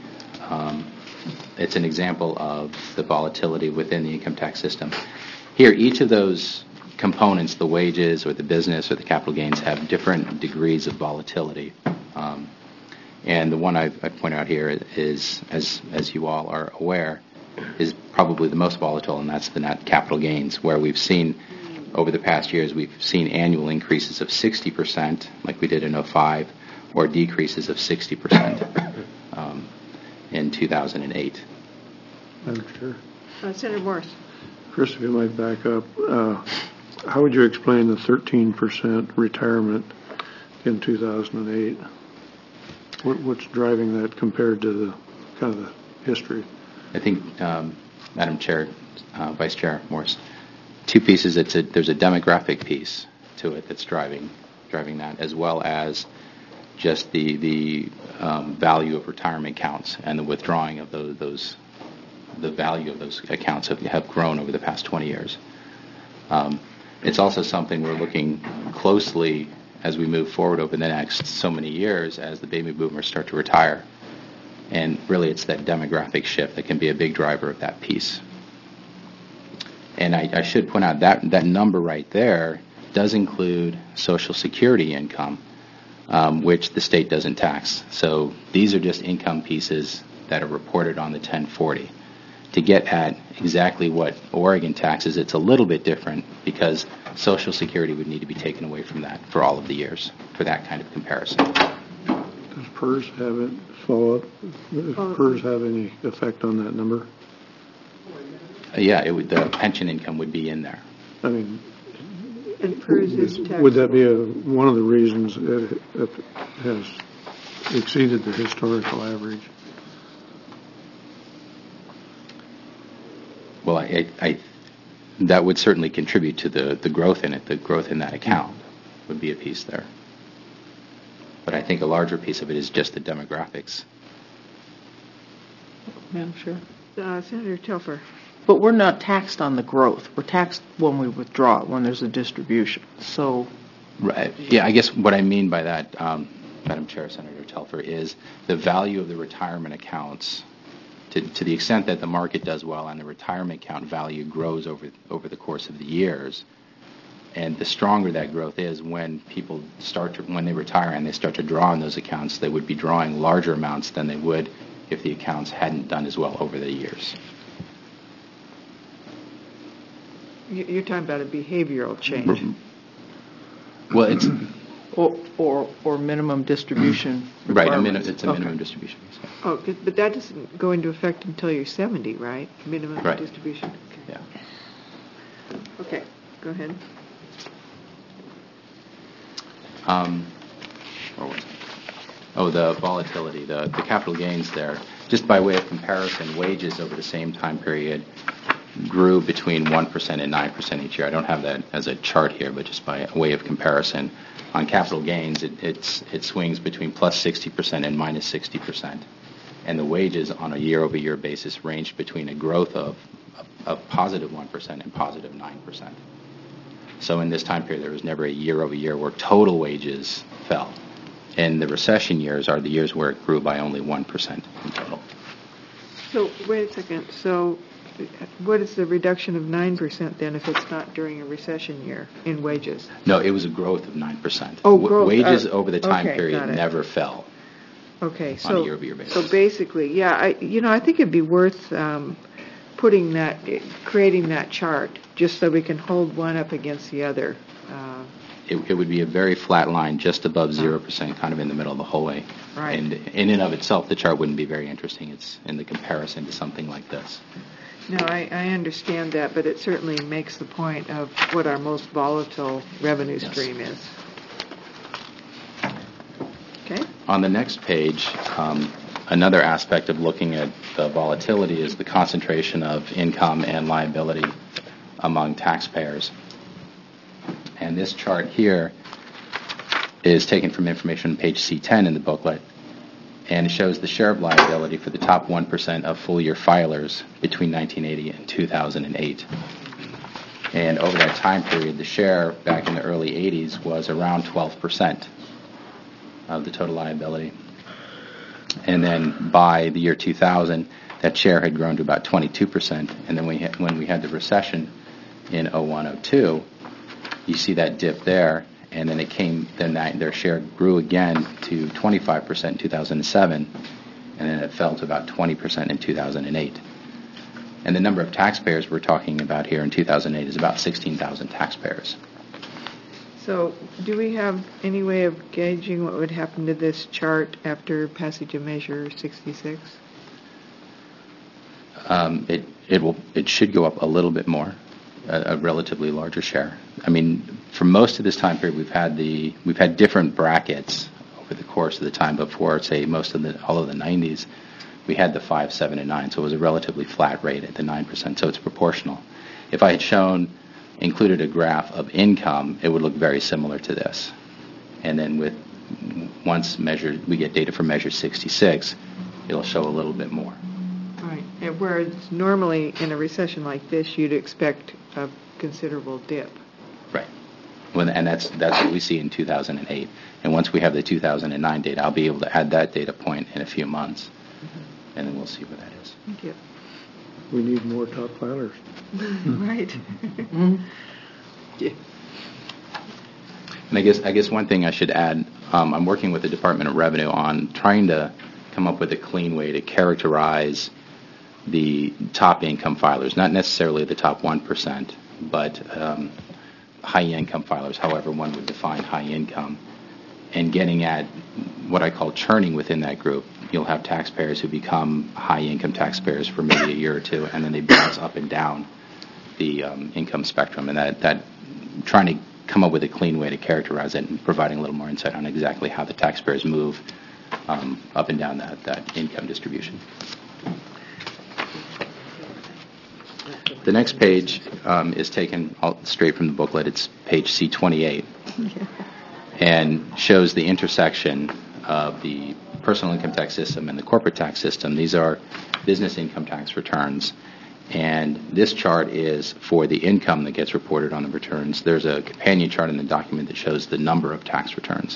It's an example of the volatility within the income tax system. Here, each of those components, the wages or the business or the capital gains, have different degrees of volatility. And the one I point out here is, as you all are aware, is probably the most volatile, and that's the net capital gains, where we've seen over the past years, we've seen annual increases of 60%, like we did in 2005, or decreases of 60% in 2008. Madam Chair. Senator Morris. Chris, if you might back up, how would you explain the 13% retirement in 2008? What's driving that compared to the kind of the history? I think, Madam Chair, Vice Chair Morris, two pieces. There's a demographic piece to it that's driving that, as well as just the value of retirement accounts and the withdrawing of those. The value of those accounts have grown over the past 20 years. It's also something we're looking closely as we move forward over the next so many years as the baby boomers start to retire. And really it's that demographic shift that can be a big driver of that piece. And I should point out that number right there does include Social Security income, which the state doesn't tax. So these are just income pieces that are reported on the 1040. To get at exactly what Oregon taxes, it's a little bit different because Social Security would need to be taken away from that for all of the years for that kind of comparison. Does PERS have it follow up? Does PERS have any effect on that number? Yeah, the pension income would be in there. I mean, And PERS is taxable. would that be one of the reasons it has exceeded the historical average? Well, I that would certainly contribute to the growth in it. The growth in that account would be a piece there. But I think a larger piece of it is just the demographics. Madam Chair. Senator Telfer. But we're not taxed on the growth. We're taxed when we withdraw it, when there's a distribution. So, Right. Yeah, I guess what I mean by that, Madam Chair, Senator Telfer, is the value of the retirement accounts. To the extent that the market does well and the retirement account value grows over the course of the years, and the stronger that growth is when people when they retire and they start to draw on those accounts, they would be drawing larger amounts than they would if the accounts hadn't done as well over the years. You're talking about a behavioral change. Well, it's Or minimum distribution right. requirements. It's a minimum distribution. So. Oh, but that doesn't go into effect until you're 70, right? Minimum Right. distribution. Okay. Yeah. Okay, go ahead. Where was it? Oh, the volatility, the capital gains there. Just by way of comparison, wages over the same time period grew between 1% and 9% each year. I don't have that as a chart here, but just by way of comparison, on capital gains, it swings between plus 60% and minus 60%. And the wages on a year-over-year basis ranged between a growth of positive 1% and positive 9%. So in this time period, there was never a year-over-year where total wages fell. And the recession years are the years where it grew by only 1% in total. So, wait a second. So, what is the reduction of 9% then if it's not during a recession year in wages? No, it was a growth of 9%. Oh, growth. Wages over the time okay, period got it. never fell Okay, on so a year-over-year basis. so basically, yeah, I think it'd be worth creating that chart just so we can hold one up against the other. It would be a very flat line just above 0%, kind of in the middle of the whole way. Right. And in and of itself, the chart wouldn't be very interesting. It's in the comparison to something like this. No, I understand that, but it certainly makes the point of what our most volatile revenue Yes. stream is. Okay? On the next page, another aspect of looking at the volatility is the concentration of income and liability among taxpayers. And this chart here is taken from information on page C10 in the booklet, and it shows the share of liability for the top 1% of full-year filers between 1980 and 2008. And over that time period, the share back in the early 80s was around 12% of the total liability. And then by the year 2000, that share had grown to about 22%. And then when we had the recession in 01-02, you see that dip there, and then their share grew again to 25% in 2007, and then it fell to about 20% in 2008. And the number of taxpayers we're talking about here in 2008 is about 16,000 taxpayers. So, do we have any way of gauging what would happen to this chart after passage of Measure 66? It should go up a little bit more, a relatively larger share. I mean, for most of this time period, we've had different brackets over the course of the time. Before, say, all of the 90s, we had the 5, 7, and 9, so it was a relatively flat rate at the 9%. So it's proportional. If I had included a graph of income, it would look very similar to this. And then once we get data from Measure 66, it'll show a little bit more. Right. And whereas normally in a recession like this, you'd expect a considerable dip. Right. And that's what we see in 2008. And once we have the 2009 data, I'll be able to add that data point in a few months, and then we'll see where that is. Thank you. We need more top filers. Right. Yeah. And I guess one thing I should add, I'm working with the Department of Revenue on trying to come up with a clean way to characterize the top income filers, not necessarily the top 1%, but high income filers, however one would define high income, and getting at what I call churning within that group. You'll have taxpayers who become high income taxpayers for maybe a year or two, and then they bounce up and down the income spectrum, and that trying to come up with a clean way to characterize it and providing a little more insight on exactly how the taxpayers move up and down that income distribution. The next page is taken straight from the booklet. It's page C28, and shows the intersection of the personal income tax system and the corporate tax system. These are business income tax returns, and this chart is for the income that gets reported on the returns. There's a companion chart in the document that shows the number of tax returns.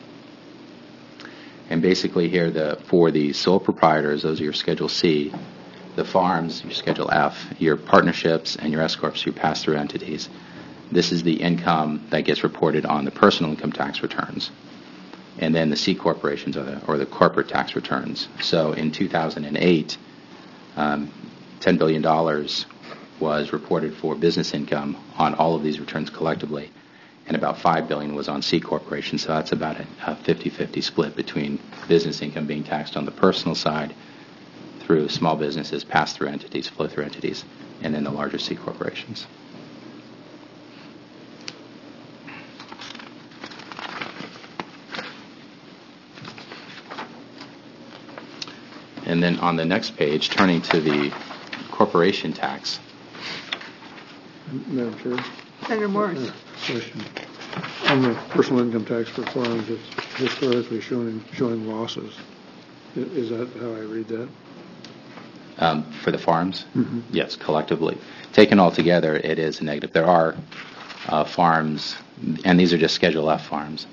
And basically here, for the sole proprietors, those are your Schedule C, the farms, your Schedule F, your partnerships, and your S-corps, your pass-through entities. This is the income that gets reported on the personal income tax returns. and then the C corporations or the corporate tax returns. So in 2008, $10 billion was reported for business income on all of these returns collectively, and about $5 billion was on C corporations. So that's about a 50-50 split between business income being taxed on the personal side through small businesses, pass-through entities, flow-through entities, and then the larger C corporations. And then on the next page, turning to the corporation tax. Madam Chair? Senator Morris. Question. On the personal income tax for farms, it's historically showing losses. Is that how I read that? For the farms? Mm-hmm. Yes, collectively. Taken all together, it is a negative. There are farms, and these are just Schedule F farms,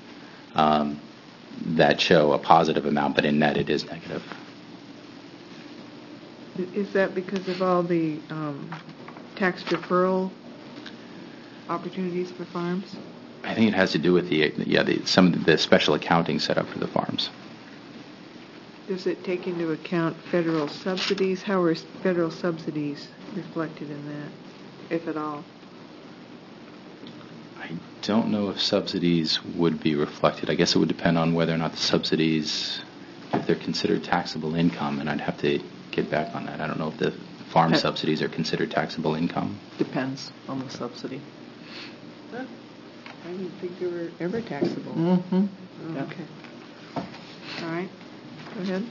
that show a positive amount, but in net it is negative. Is that because of all the tax deferral opportunities for farms? I think it has to do with some of the special accounting set up for the farms. Does it take into account federal subsidies? How are federal subsidies reflected in that, if at all? I don't know if subsidies would be reflected. I guess it would depend on whether or not the subsidies, if they're considered taxable income, and I'd have to get back on that. I don't know if the farm subsidies are considered taxable income. Depends on the subsidy. I didn't think they were ever taxable. Mm-hmm. Oh, Yeah. okay. All right. Go ahead.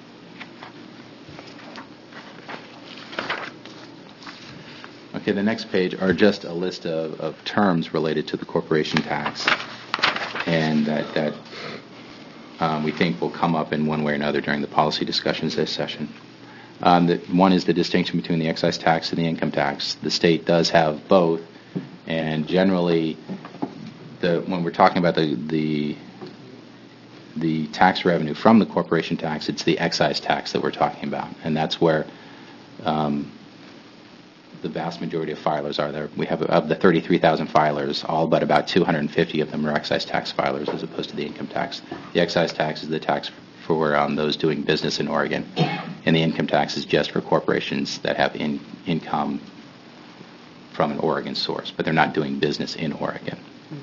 Okay, the next page are just a list of terms related to the corporation tax, and that we think will come up in one way or another during the policy discussions this session. One is the distinction between the excise tax and the income tax. The state does have both, and generally, when we're talking about the tax revenue from the corporation tax, it's the excise tax that we're talking about, and that's where the vast majority of filers are there. We have, of the 33,000 filers, all but about 250 of them are excise tax filers as opposed to the income tax. The excise tax is the tax for those doing business in Oregon, and the income tax is just for corporations that have income from an Oregon source, but they're not doing business in Oregon.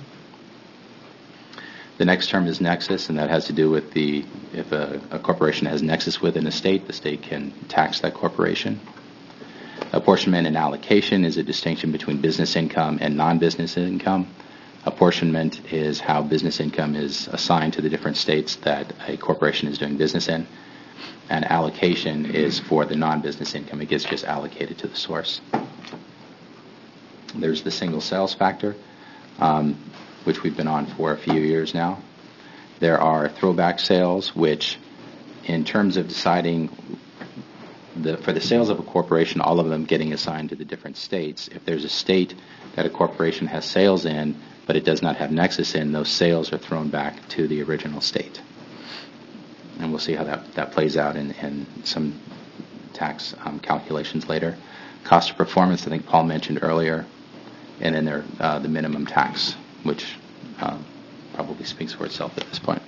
The next term is nexus, and that has to do with if a corporation has nexus within a state, the state can tax that corporation. Apportionment and allocation is a distinction between business income and non-business income. Apportionment is how business income is assigned to the different states that a corporation is doing business in, and allocation is for the non-business income. It gets just allocated to the source. There's the single sales factor, which we've been on for a few years now. There are throwback sales, which in terms of deciding for the sales of a corporation, all of them getting assigned to the different states. If there's a state that a corporation has sales in, but it does not have nexus in, those sales are thrown back to the original state. And we'll see how that plays out in some tax calculations later. Cost of performance, I think Paul mentioned earlier, and then the minimum tax, which probably speaks for itself at this point.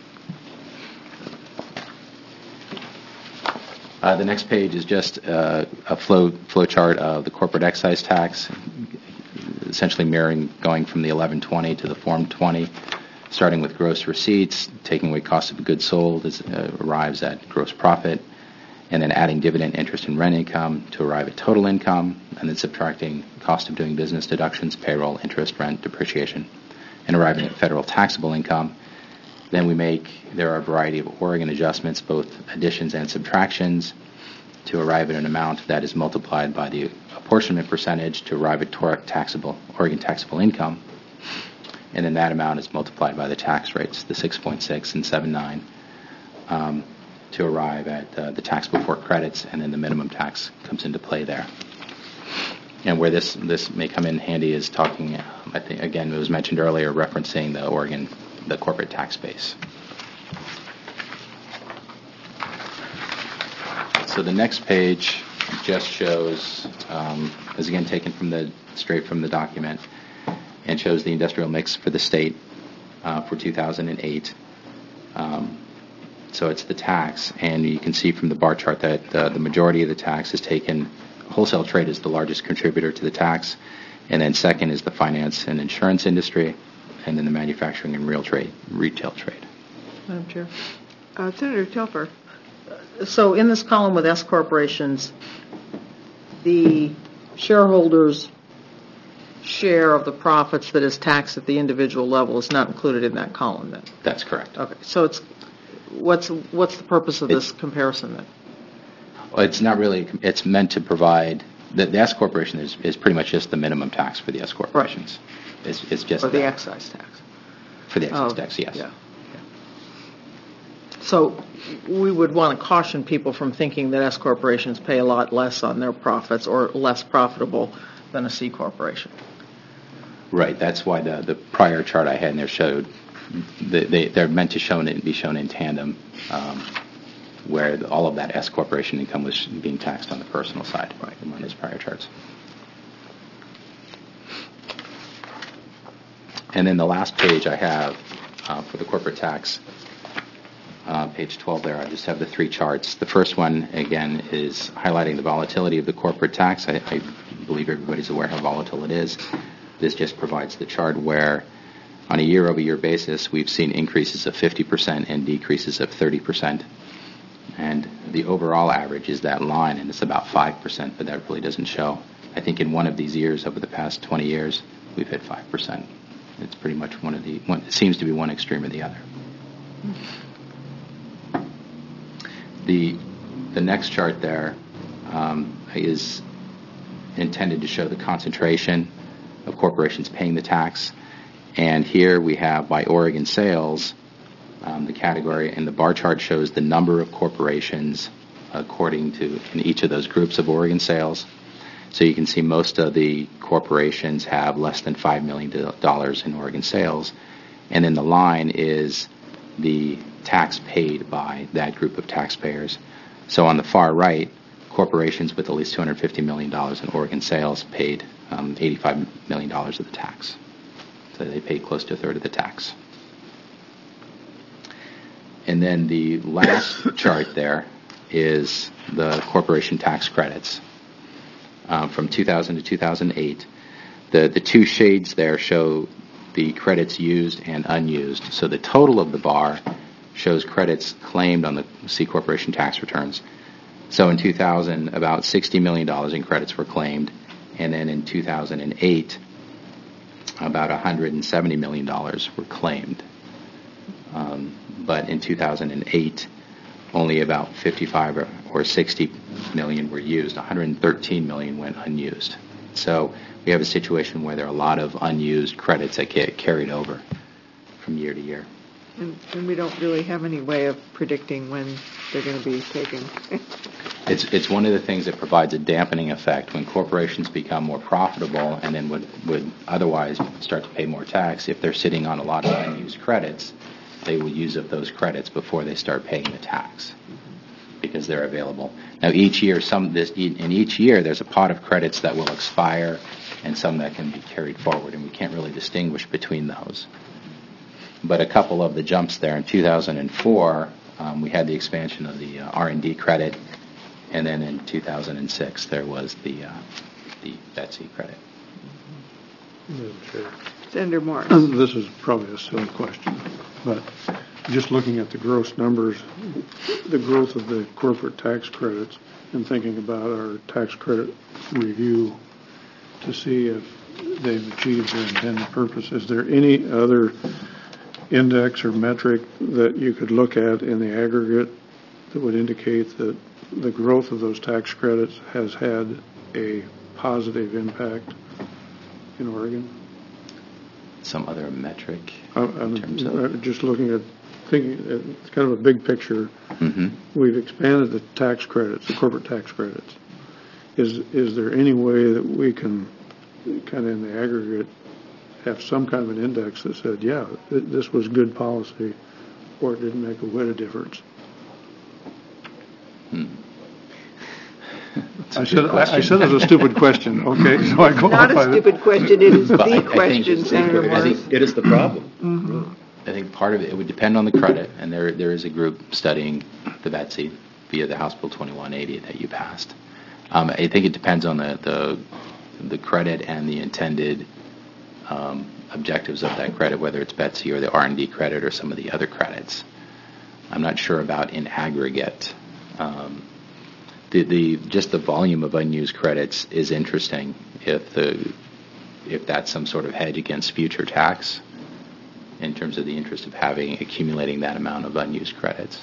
The next page is just a flow chart of the corporate excise tax, essentially mirroring going from the 1120 to the Form 20, starting with gross receipts, taking away cost of goods sold, arrives at gross profit, and then adding dividend, interest, and rent income to arrive at total income, and then subtracting cost of doing business deductions, payroll, interest, rent, depreciation, and arriving at federal taxable income. Then there are a variety of Oregon adjustments, both additions and subtractions, to arrive at an amount that is multiplied by the apportionment percentage to arrive at Oregon taxable income. And then that amount is multiplied by the tax rates, the 6.6 and 7.9, to arrive at the tax before credits, and then the minimum tax comes into play there. And where this may come in handy is talking, I think, again, it was mentioned earlier, referencing the corporate tax base. So the next page just shows, is again taken straight from the document, and shows the industrial mix for the state for 2008. So it's the tax, and you can see from the bar chart that the majority of the tax is taken. Wholesale trade is the largest contributor to the tax, and then second is the finance and insurance industry, and then the manufacturing and retail trade. Madam Chair. Senator Telfer. So in this column with S corporations, the shareholders' share of the profits that is taxed at the individual level is not included in that column then? That's correct. Okay, so what's the purpose of this comparison then? Well, it's not really. It's meant to provide. The S corporation is pretty much just the minimum tax for the S corporations. Right. It's just for the that. excise tax. For the excise tax, yes. Yeah. So we would want to caution people from thinking that S corporations pay a lot less on their profits or less profitable than a C corporation. Right. That's why the prior chart I had in there showed they're meant to be shown in tandem, where all of that S corporation income was being taxed on the personal side. Right. In one of those prior charts. And then the last page I have for the corporate tax. Page 12 there, I just have the three charts. The first one, again, is highlighting the volatility of the corporate tax. I believe everybody's aware how volatile it is. This just provides the chart where, on a year-over-year basis, we've seen increases of 50% and decreases of 30%. And the overall average is that line, and it's about 5%, but that really doesn't show. I think in one of these years, over the past 20 years, we've hit 5%. It's pretty much it seems to be one extreme or the other. The next chart there is intended to show the concentration of corporations paying the tax. And here we have by Oregon sales, the category, and the bar chart shows the number of corporations according to in each of those groups of Oregon sales. So you can see most of the corporations have less than $5 million in Oregon sales. And then the line is the tax paid by that group of taxpayers. So on the far right, corporations with at least $250 million in Oregon sales paid $85 million of the tax. So they paid close to a third of the tax. And then the last chart there is the corporation tax credits from 2000 to 2008. The two shades there show the credits used and unused. So the total of the bar shows credits claimed on the C corporation tax returns. So in 2000, about $60 million in credits were claimed, and then in 2008, about $170 million were claimed. But in 2008, only about 55 or 60 million were used. 113 million went unused. So we have a situation where there are a lot of unused credits that get carried over from year to year. And we don't really have any way of predicting when they're going to be taken. It's one of the things that provides a dampening effect when corporations become more profitable and then would otherwise start to pay more tax. If they're sitting on a lot of unused credits, they will use up those credits before they start paying the tax because they're available. Now each year, in each year there's a pot of credits that will expire and some that can be carried forward, and we can't really distinguish between those. But a couple of the jumps there in 2004, we had the expansion of the R&D credit, and then in 2006 there was the BETC credit. Sure. Senator Morris. This is probably a silly question, but just looking at the gross numbers, the growth of the corporate tax credits, and thinking about our tax credit review to see if they've achieved their intended purpose, is there any other index or metric that you could look at in the aggregate that would indicate that the growth of those tax credits has had a positive impact in Oregon? Some other metric? I'm just looking at, thinking, it's kind of a big picture. Mm-hmm. We've expanded the tax credits, the corporate tax credits. Is there any way that we can, kind of in the aggregate, have some kind of an index that said, yeah, this was good policy, or it didn't make a whit of difference? I said it was a stupid question. Okay, so I go Not a stupid question. It is the question, Senator I Morris. think it is the problem. Mm-hmm. I think part of it would depend on the credit, and there is a group studying the VETC via the House Bill 2180 that you passed. I think it depends on the credit and the intended objectives of that credit, whether it's VETC or the R&D credit or some of the other credits. I'm not sure about in aggregate. Just the volume of unused credits is interesting if that's some sort of hedge against future tax in terms of the interest of accumulating that amount of unused credits.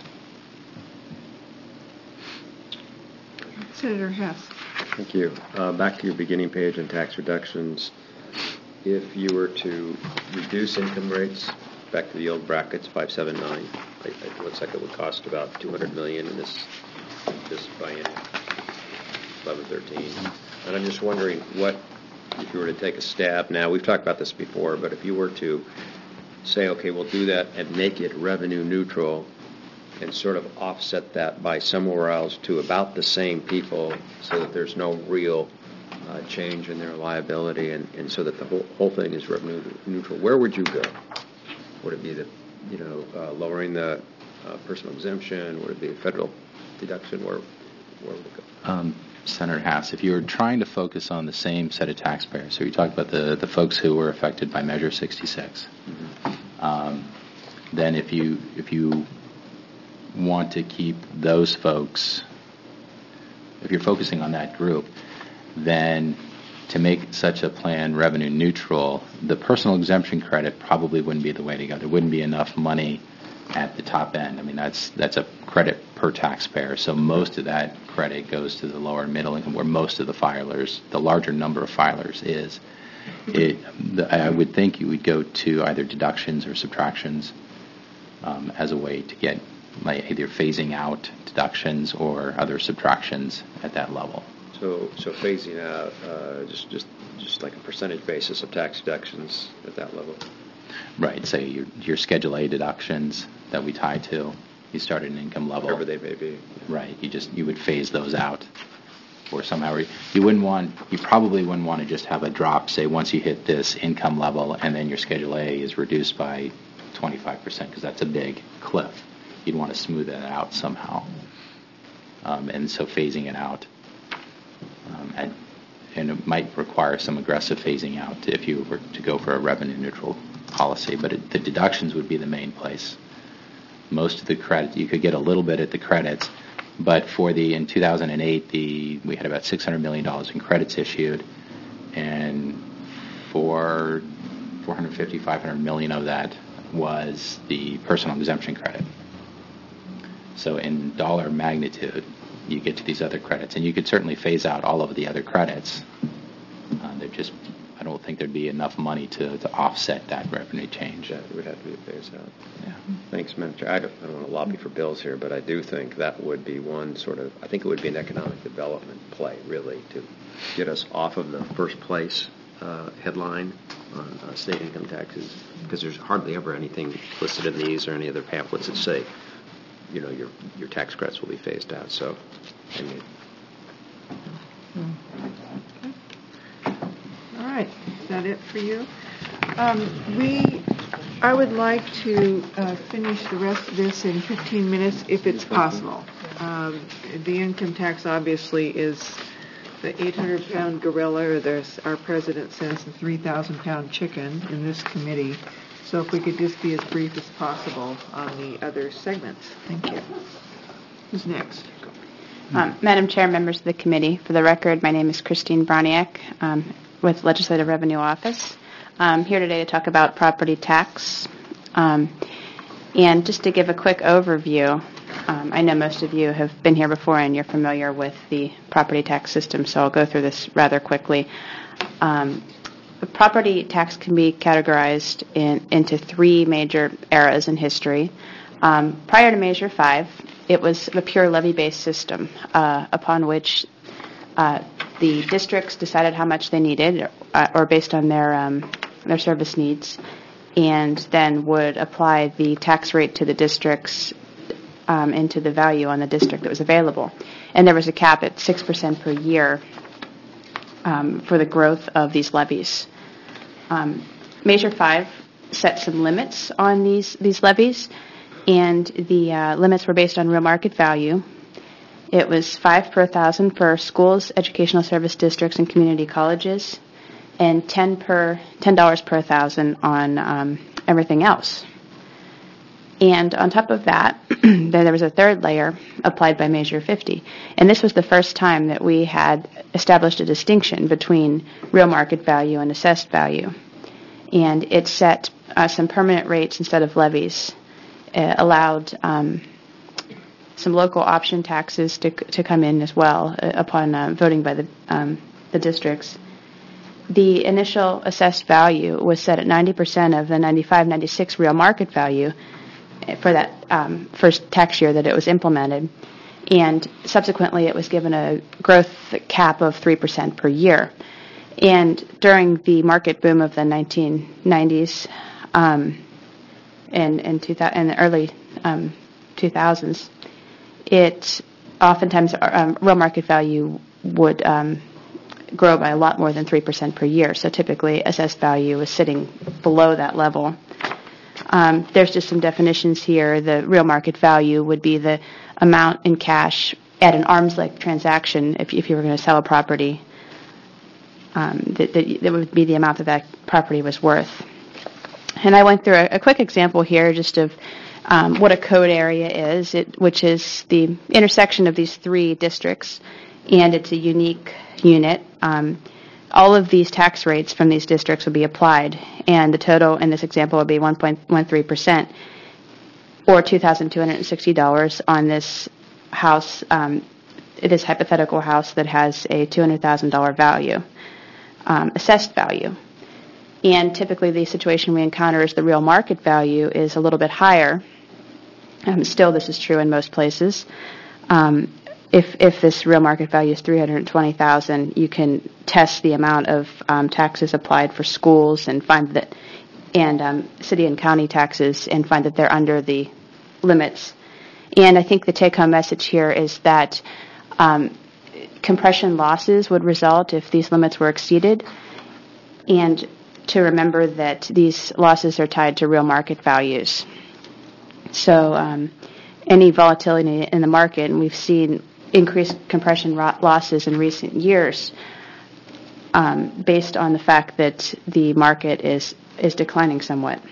Senator Hess. Thank you. Back to your beginning page on tax reductions. If you were to reduce income rates back to the old brackets, 579, it looks like it would cost about $200 million in this biennium, 11-13. And I'm just wondering what, if you were to take a stab now, we've talked about this before, but if you were to say, okay, we'll do that and make it revenue neutral and sort of offset that by somewhere else to about the same people so that there's no real change in their liability and so that the whole thing is revenue neutral, where would you go? Would it be lowering the personal exemption? Would it be a federal deduction? Where would it go? Senator Hass, if you were trying to focus on the same set of taxpayers, so you talked about the folks who were affected by Measure 66, then if you want to keep those folks, if you're focusing on that group, then to make such a plan revenue neutral, the personal exemption credit probably wouldn't be the way to go. There wouldn't be enough money at the top end. I mean, that's a credit per taxpayer, so most of that credit goes to the lower and middle income, where most of the filers, the larger number of filers is. I would think you would go to either deductions or subtractions as a way to get either phasing out deductions or other subtractions at that level. So phasing out just like a percentage basis of tax deductions at that level. Right. Say your Schedule A deductions that we tie to. You start at an income level. Whatever they may be. Right. You would phase those out, or somehow you probably wouldn't want to just have a drop. Say once you hit this income level, and then your Schedule A is reduced by 25%, because that's a big cliff. You'd want to smooth that out somehow, and so phasing it out. And it might require some aggressive phasing out if you were to go for a revenue neutral policy, but the deductions would be the main place. Most of the credit, you could get a little bit at the credits, but in 2008, we had about $600 million in credits issued, and $450, $500 million of that was the personal exemption credit. So in dollar magnitude, you get to these other credits, and you could certainly phase out all of the other credits. I don't think there'd be enough money to offset that revenue change. Yeah, it would have to be a phase out. Yeah. Thanks, Madam Chair. I don't want to lobby for bills here, but I do think that would be one I think it would be an economic development play, really, to get us off of the first place headline on state income taxes, because there's hardly ever anything listed in these or any other pamphlets that say, your tax credits will be phased out. So, All right, is that it for you? I would like to finish the rest of this in 15 minutes if it's possible. The income tax obviously is the 800-pound gorilla, or our president says the 3,000-pound chicken in this committee. So if we could just be as brief as possible on the other segments. Thank you. Who's next? Madam Chair, members of the committee, for the record, my name is Christine Broniak with Legislative Revenue Office. I'm here today to talk about property tax. And just to give a quick overview, I know most of you have been here before and you're familiar with the property tax system, so I'll go through this rather quickly. The property tax can be categorized into three major eras in history. Prior to Measure 5, it was a pure levy-based system upon which the districts decided how much they needed or based on their service needs, and then would apply the tax rate to the districts into the value on the district that was available. And there was a cap at 6% per year for the growth of these levies. Measure 5 set some limits on these levies, and the limits were based on real market value. It was 5 per 1,000 for schools, educational service districts, and community colleges, and $10 per 1,000 on everything else. And on top of that, there was a third layer applied by Measure 50. And this was the first time that we had established a distinction between real market value and assessed value. And it set some permanent rates instead of levies, allowed some local option taxes to come in as well upon voting by the districts. The initial assessed value was set at 90% of the 95-96 real market value for that first tax year that it was implemented, and subsequently it was given a growth cap of 3% per year. And during the market boom of the 1990s and the early 2000s, it oftentimes real market value would grow by a lot more than 3% per year. So typically assessed value is sitting below that level. There's just some definitions here. The real market value would be the amount in cash at an arm's length transaction if you were going to sell a property. That would be the amount that property was worth. And I went through a quick example here just of what a code area is, which is the intersection of these three districts, and it's a unique unit. All of these tax rates from these districts would be applied, and the total in this example would be 1.13%, or $2,260 on this house, this hypothetical house that has a $200,000 value, assessed value. And typically the situation we encounter is the real market value is a little bit higher. Still, this is true in most places. If this real market value is $320,000, you can test the amount of taxes applied for schools and find that, and city and county taxes, and find that they're under the limits. And I think the take-home message here is that compression losses would result if these limits were exceeded, and to remember that these losses are tied to real market values. So any volatility in the market, and we've seen increased compression losses in recent years based on the fact that the market is declining somewhat.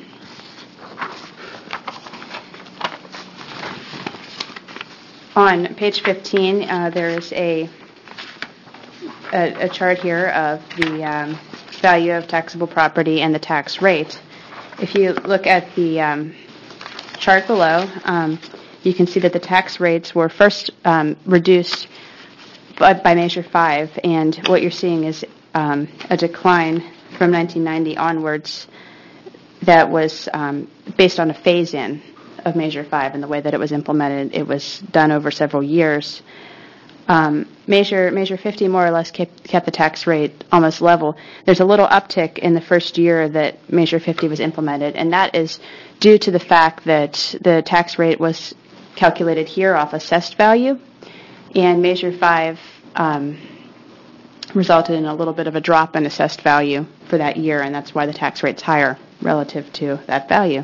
On page 15, there's a chart here of the value of taxable property and the tax rate. If you look at the chart below, you can see that the tax rates were first reduced by Measure 5, and what you're seeing is a decline from 1990 onwards that was based on a phase-in of Measure 5 and the way that it was implemented. It was done over several years. Measure 50 more or less kept the tax rate almost level. There's a little uptick in the first year that Measure 50 was implemented, and that is due to the fact that the tax rate was calculated here off assessed value, and Measure 5 resulted in a little bit of a drop in assessed value for that year, and that's why the tax rate's higher relative to that value.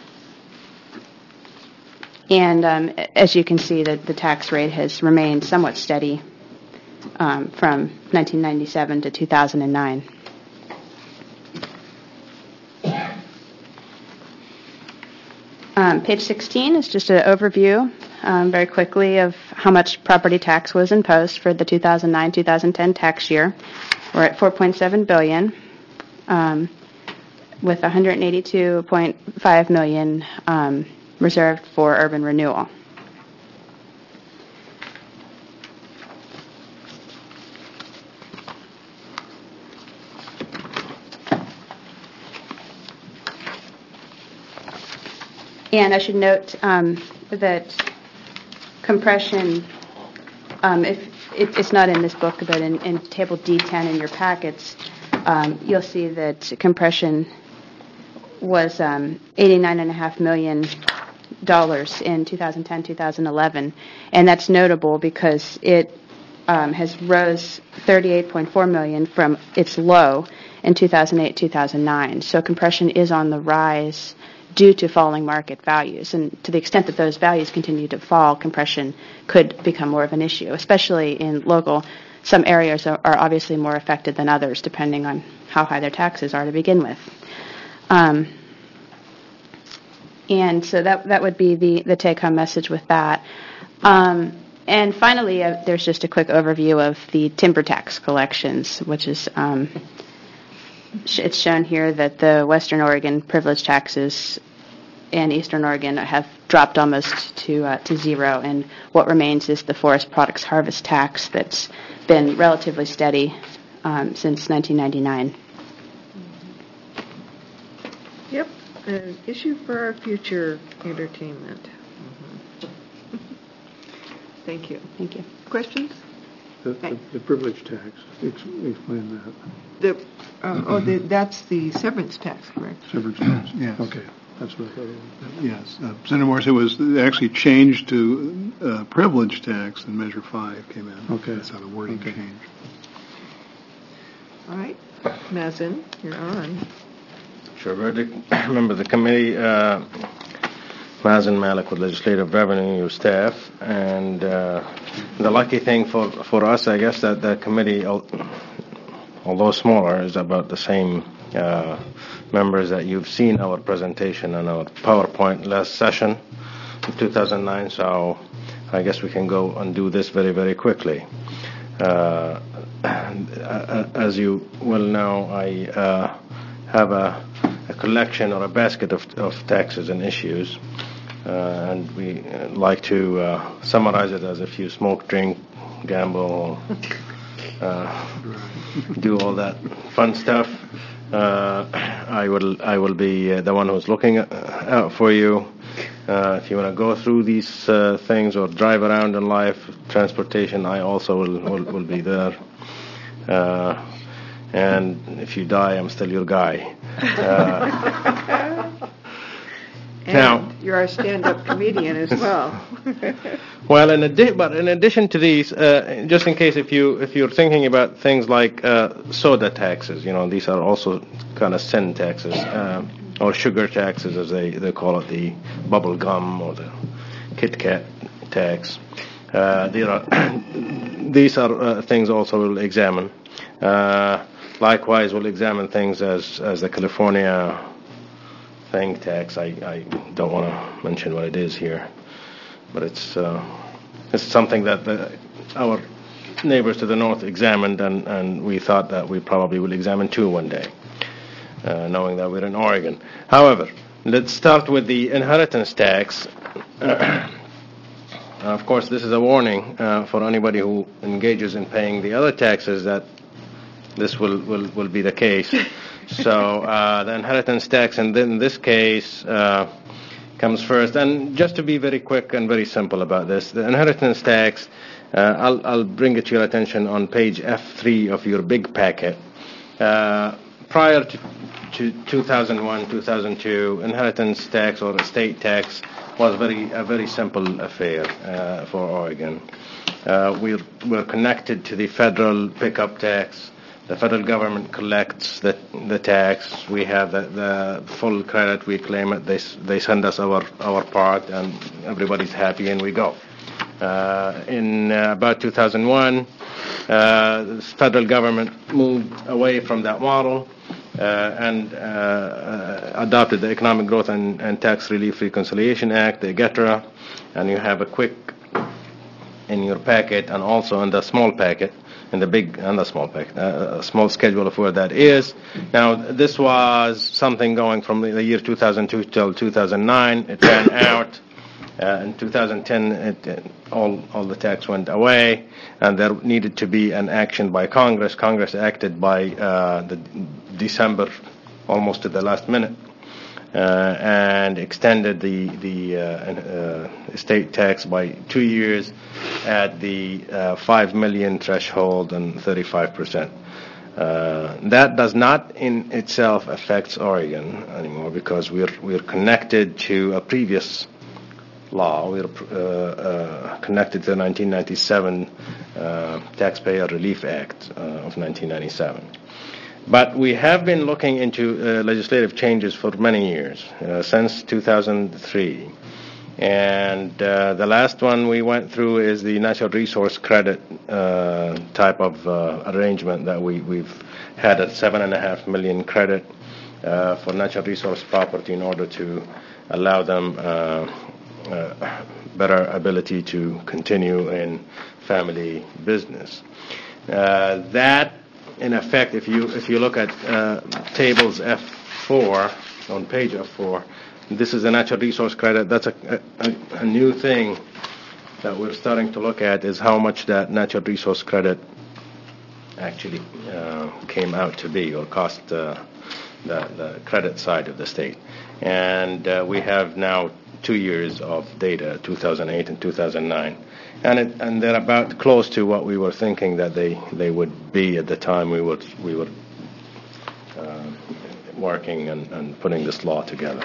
And as you can see, the tax rate has remained somewhat steady from 1997 to 2009. Page 16 is just an overview, very quickly, of how much property tax was imposed for the 2009-2010 tax year. We're at $4.7 billion, with $182.5 million reserved for urban renewal. And I should note that compression, it's not in this book, but in Table D10 in your packets, you'll see that compression was $89.5 million in 2010-2011, and that's notable because it has rose $38.4 million from its low in 2008-2009. So compression is on the rise due to falling market values. And to the extent that those values continue to fall, compression could become more of an issue, especially in local. Some areas are obviously more affected than others, depending on how high their taxes are to begin with. And so that would be the take-home message with that. And finally, there's just a quick overview of the timber tax collections, which is it's shown here that the Western Oregon privilege taxes and Eastern Oregon have dropped almost to zero, and what remains is the forest products harvest tax that's been relatively steady since 1999. Yep, an issue for our future entertainment. Thank you. Thank you. Questions? The privilege tax, explain that. That's the severance tax, correct? Severance tax? Yes. Okay, that's what I thought. Yes. Senator Morris, it was actually changed to privilege tax in Measure 5 came in. Okay. That's how the wording changed. All right. Mazen, you're on. Sure, Verdict. Members of the committee, Mazen Malik with Legislative Revenue, your staff, and the lucky thing for us, I guess, that the committee, although smaller, is about the same members that you've seen our presentation on our PowerPoint last session in 2009, so I guess we can go and do this very, very quickly. As you well know, I have a collection or a basket of taxes and issues, and we like to summarize it as if you smoke, drink, gamble, do all that fun stuff. I will be the one who's looking out for you. If you want to go through these things or drive around in life, transportation, I also will be there. And if you die, I'm still your guy. And now, you're our stand-up comedian as well. well, in addition to these, just in case if you're thinking about things like soda taxes, these are also kind of sin taxes, or sugar taxes as they call it, the bubble gum or the Kit Kat tax. These are things also we'll examine. Likewise, we'll examine things as the California thing tax. I don't want to mention what it is here, but it's something that our neighbors to the north examined, and we thought that we probably will examine too one day, knowing that we're in Oregon. However, let's start with the inheritance tax. Of course, this is a warning for anybody who engages in paying the other taxes that this will be the case. So the inheritance tax, and in this case, comes first. And just to be very quick and very simple about this, the inheritance tax, I'll bring it to your attention on page F3 of your big packet. Prior to 2001, 2002, inheritance tax or estate tax was a very simple affair for Oregon. We're connected to the federal pickup tax. The federal government collects the tax. We have the full credit. We claim it. They send us our part, and everybody's happy, and we go. In about 2001, the federal government moved away from that model and adopted the Economic Growth and Tax Relief Reconciliation Act, the EGETRA, and you have a quick in your packet and also in the small packet, in the big and the small packet, a small schedule of where that is. Now, this was something going from the year 2002 till 2009. It ran out. In 2010, all the tax went away, and there needed to be an action by Congress. Congress acted by the December, almost to the last minute, and extended the estate tax by 2 years at the $5 million threshold and 35%. That does not in itself affect Oregon anymore because we're connected to a previous law. We're connected to the 1997 Taxpayer Relief Act of 1997. But we have been looking into legislative changes for many years, since 2003. And the last one we went through is the natural resource credit type of arrangement that we've had a $7.5 million credit for natural resource property in order to allow them better ability to continue in family business. That, in effect, if you look at tables F4 on page F4, this is a natural resource credit. That's a new thing that we're starting to look at, is how much that natural resource credit actually came out to be, or cost the credit side of the state. And we have now 2 years of data, 2008 and 2009. And they're about close to what we were thinking that they would be at the time we were working and putting this law together.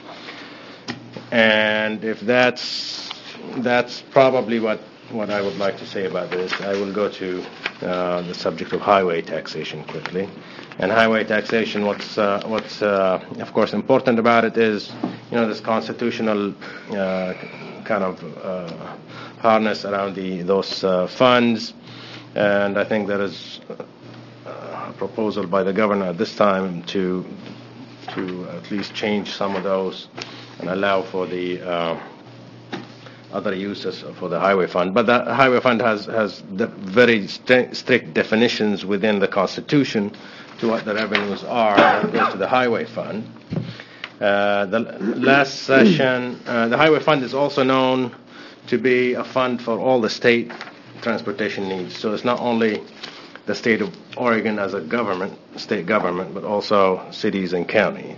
And if that's probably what I would like to say about this. I will go to the subject of highway taxation quickly. And highway taxation, what's of course important about it is, this constitutional kind of harness around those funds. And I think there is a proposal by the governor at this time to at least change some of those and allow for the other uses for the highway fund. But the highway fund has the very strict definitions within the Constitution to what the revenues are that goes to the highway fund. The last session, the highway fund is also known to be a fund for all the state transportation needs. So it's not only the state of Oregon as a state government, but also cities and counties.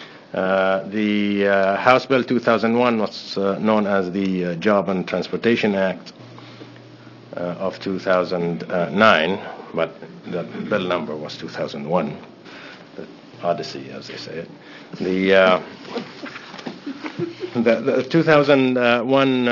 The House Bill 2001 was known as the Job and Transportation Act of 2009, but the bill number was 2001, the Odyssey, as they say it. The 2001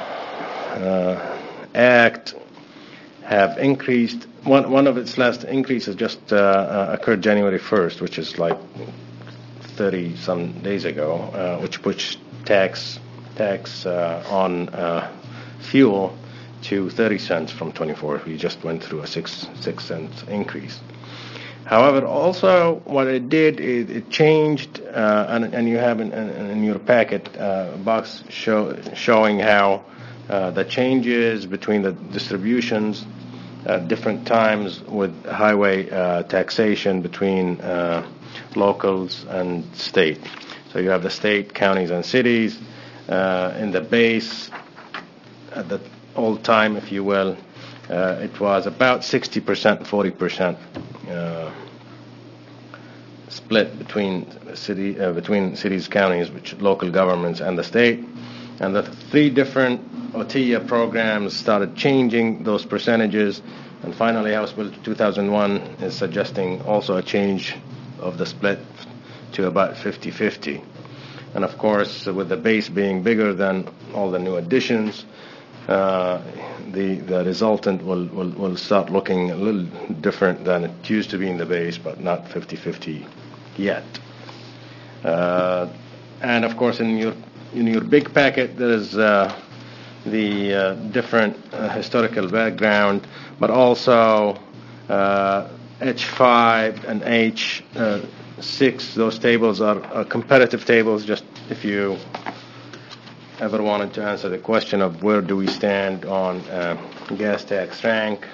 Act have increased. One of its last increases just occurred January 1st, which is like 30 some days ago, which pushed tax on fuel to 30 cents from 24. We just went through a 6 cent increase. However, also what it did is it changed, and you have in your packet box showing how the changes between the distributions at different times with highway taxation between locals and state. So you have the state, counties, and cities in the base at the old time, if you will. It was about 60%, 40% split between cities, counties, which local governments, and the state. And the 3 different OTIA programs started changing those percentages. And finally, House Bill 2001 is suggesting also a change of the split to about 50-50. And of course, with the base being bigger than all the new additions, the resultant will start looking a little different than it used to be in the base, but not 50-50 yet. And of course, in your big packet, there is the different historical background, but also H5 and H6. Those tables are comparative tables. Just if you ever wanted to answer the question of where do we stand on gas tax rank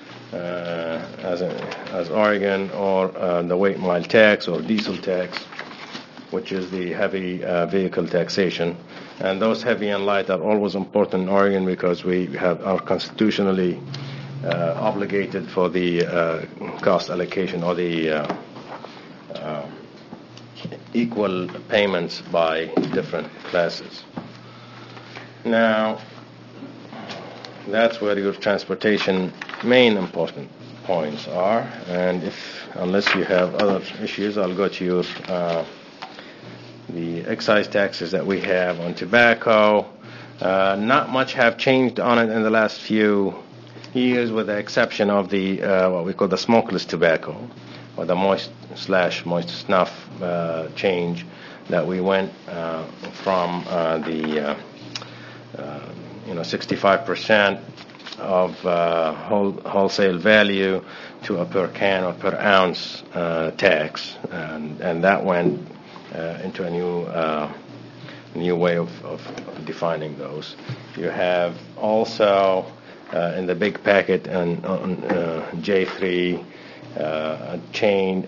as Oregon, or the weight mile tax or diesel tax, which is the heavy vehicle taxation. And those heavy and light are always important in Oregon because we are constitutionally obligated for the cost allocation or the equal payments by different classes. Now, that's where your transportation main important points are. And unless you have other issues, I'll go to your the excise taxes that we have on tobacco. Not much have changed on it in the last few years, with the exception of the what we call the smokeless tobacco, or the moist snuff change, that we went from the 65% of wholesale value to a per can or per ounce tax, and that went into a new way of defining those. You have also in the big packet on J3 chain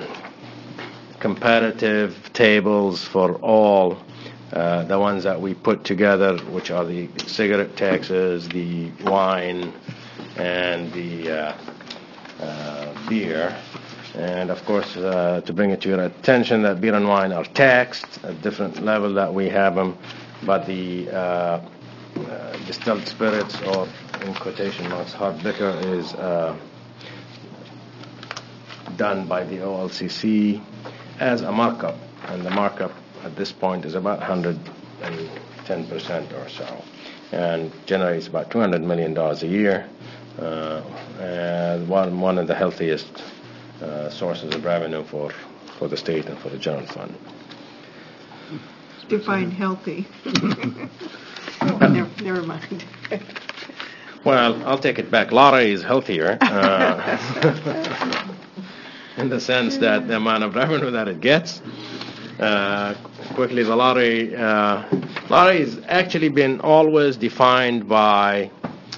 comparative tables for all the ones that we put together, which are the cigarette taxes, the wine, and the beer. And of course, to bring it to your attention, that beer and wine are taxed at different level that we have them, but the distilled spirits, or in quotation marks, hard liquor, is done by the OLCC as a markup, and the markup at this point is about 110% or so, and generates about $200 million a year, and one of the healthiest sources of revenue for the state and for the general fund. Define healthy. Never mind. Well, I'll take it back. Lottery is healthier in the sense that the amount of revenue that it gets. Quickly, the lottery has actually been always defined by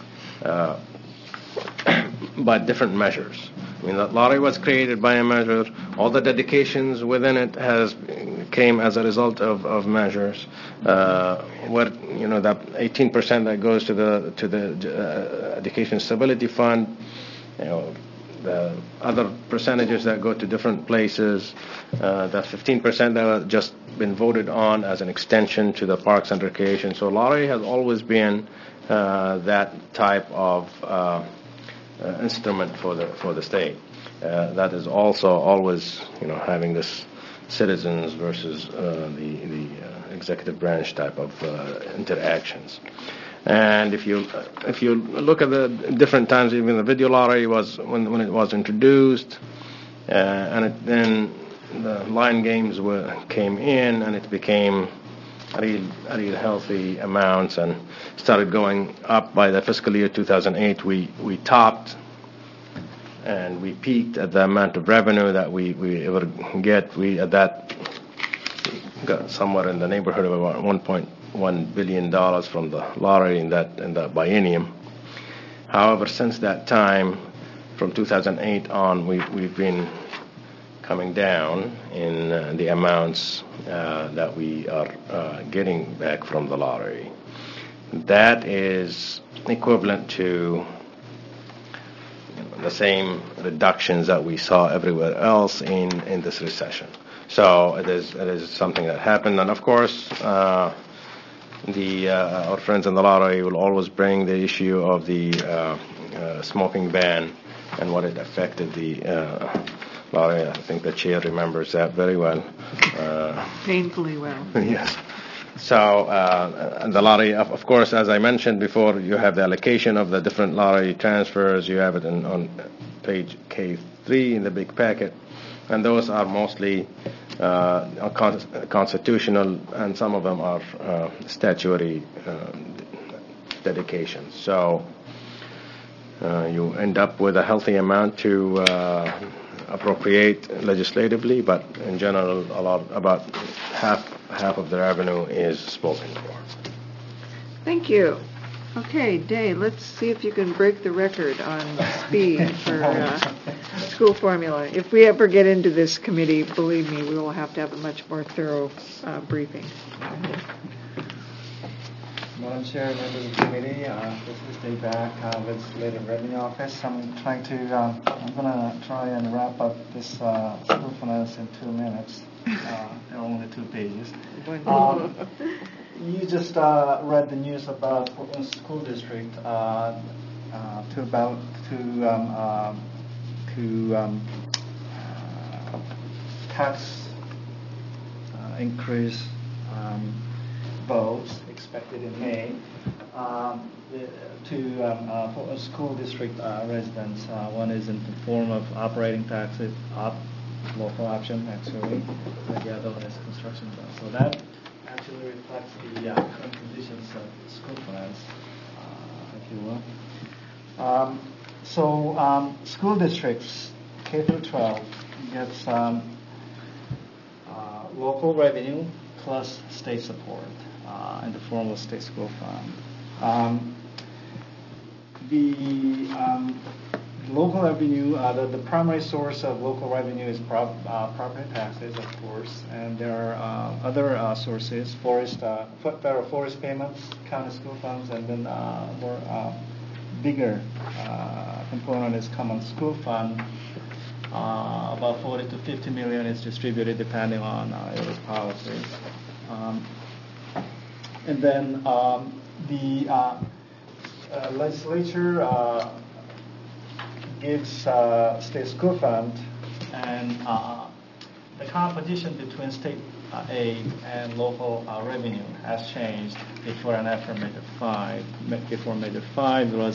different measures. I mean, the lottery was created by a measure. All the dedications within it came as a result of measures. That 18% that goes to the Education Stability Fund, the other percentages that go to different places, that 15% that have just been voted on as an extension to the Parks and Recreation. So lottery has always been that type of instrument for the state. That is also always, having this citizens versus the executive branch type of interactions. And if you look at the different times, even the video lottery was when it was introduced, then the line games came in, and it became real healthy amounts and started going up. By the fiscal year 2008, we topped and we peaked at the amount of revenue that we ever get. We at that got somewhere in the neighborhood of about $1.1 billion from the lottery in that biennium. However, since that time, from 2008 on, we've been coming down in the amounts that we are getting back from the lottery. That is equivalent to the same reductions that we saw everywhere else in this recession. So it is something that happened, and of course, our friends in the lottery will always bring the issue of the smoking ban and what it affected the lottery. I think the chair remembers that very well. Painfully well. Yes. So the lottery, of course, as I mentioned before, you have the allocation of the different lottery transfers. You have it on page K3 in the big packet, and those are mostly constitutional, and some of them are statutory dedications. So you end up with a healthy amount to appropriate legislatively, but in general, about half of the revenue is spoken for. Thank you. Okay, Day, let's see if you can break the record on speed for school formula. If we ever get into this committee, believe me, we will have to have a much more thorough briefing. Madam Chair, members of the committee, this is Dave Back, Legislative Revenue Office. I'm going to try and wrap up this school finance in 2 minutes. There are only 2 pages. You just read the news about Portland School District tax increase votes expected in May, for school district residents. One is in the form of operating taxes, local option actually, and the other one is construction costs. So that actually reflects the current conditions of school finance, if you will. School districts, K through 12, gets local revenue plus state support in the form of state school fund. The local revenue, the primary source of local revenue is property taxes, of course, and there are other sources, federal forest payments, county school funds, and then more bigger component is common school fund. About 40 to 50 million is distributed depending on your policies. And then the legislature gives state school fund, and the competition between state aid and local revenue has changed before and after Measure 5. Before Measure 5 was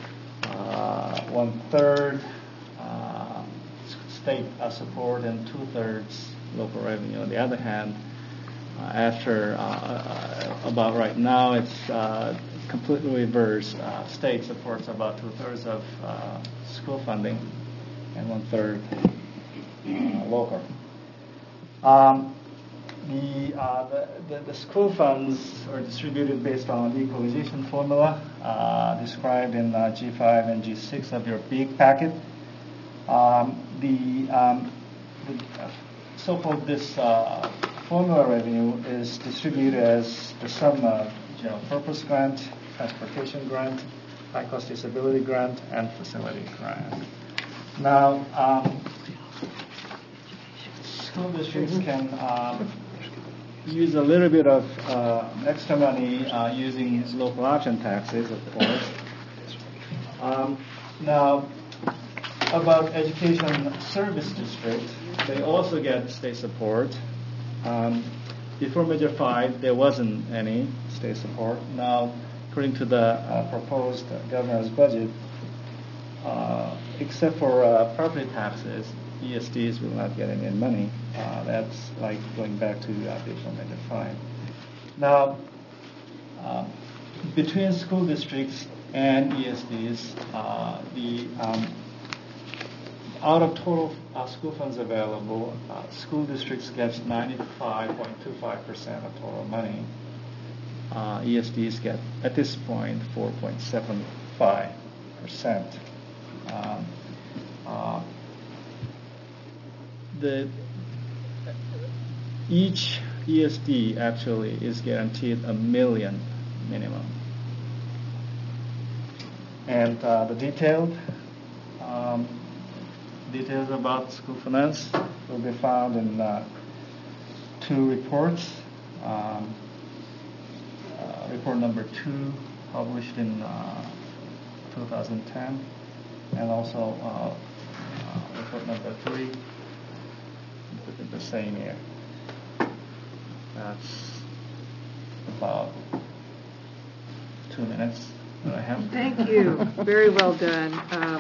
1/3 state support and 2/3 local revenue. On the other hand, after about right now, it's completely reversed. State supports about 2/3 of school funding and 1/3 local. The school funds are distributed based on the equalization formula described in G5 and G6 of your big packet. The so-called this formula revenue is distributed as the sum of general purpose grant, transportation grant, high cost disability grant, and facility grant. Now, school districts can use a little bit of extra money using local option taxes, of course. Now, about education service district, they also get state support. Before Measure 5, there wasn't any state support. Now, according to the proposed governor's budget, except for property taxes, ESDs will not get any money. That's like going back to before Measure 5. Now, between school districts and ESDs, out of total school funds available, school districts gets 95.25% of total money. ESDs get, at this point, 4.75%. Each ESD actually is guaranteed $1 million minimum. And the details about school finance will be found in 2 reports. Report number 2, published in 2010, and also report number 3, within the same year. That's about 2 minutes that I have. Thank you. Very well done.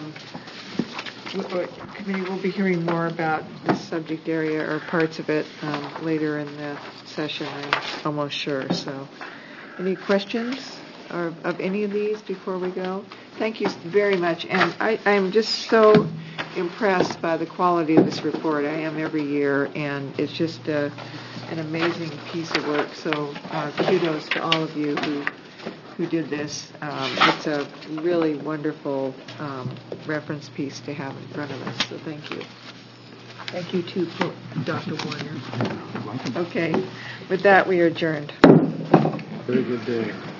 Committee will be hearing more about this subject area or parts of it later in the session, I'm almost sure. So, any questions of any of these before we go? Thank you very much. And I'm just so impressed by the quality of this report. I am every year, and it's just an amazing piece of work. So kudos to all of you who did this. It's a really wonderful reference piece to have in front of us. So thank you. Thank you too, Dr. Warner. Okay. With that, we are adjourned. Very good day.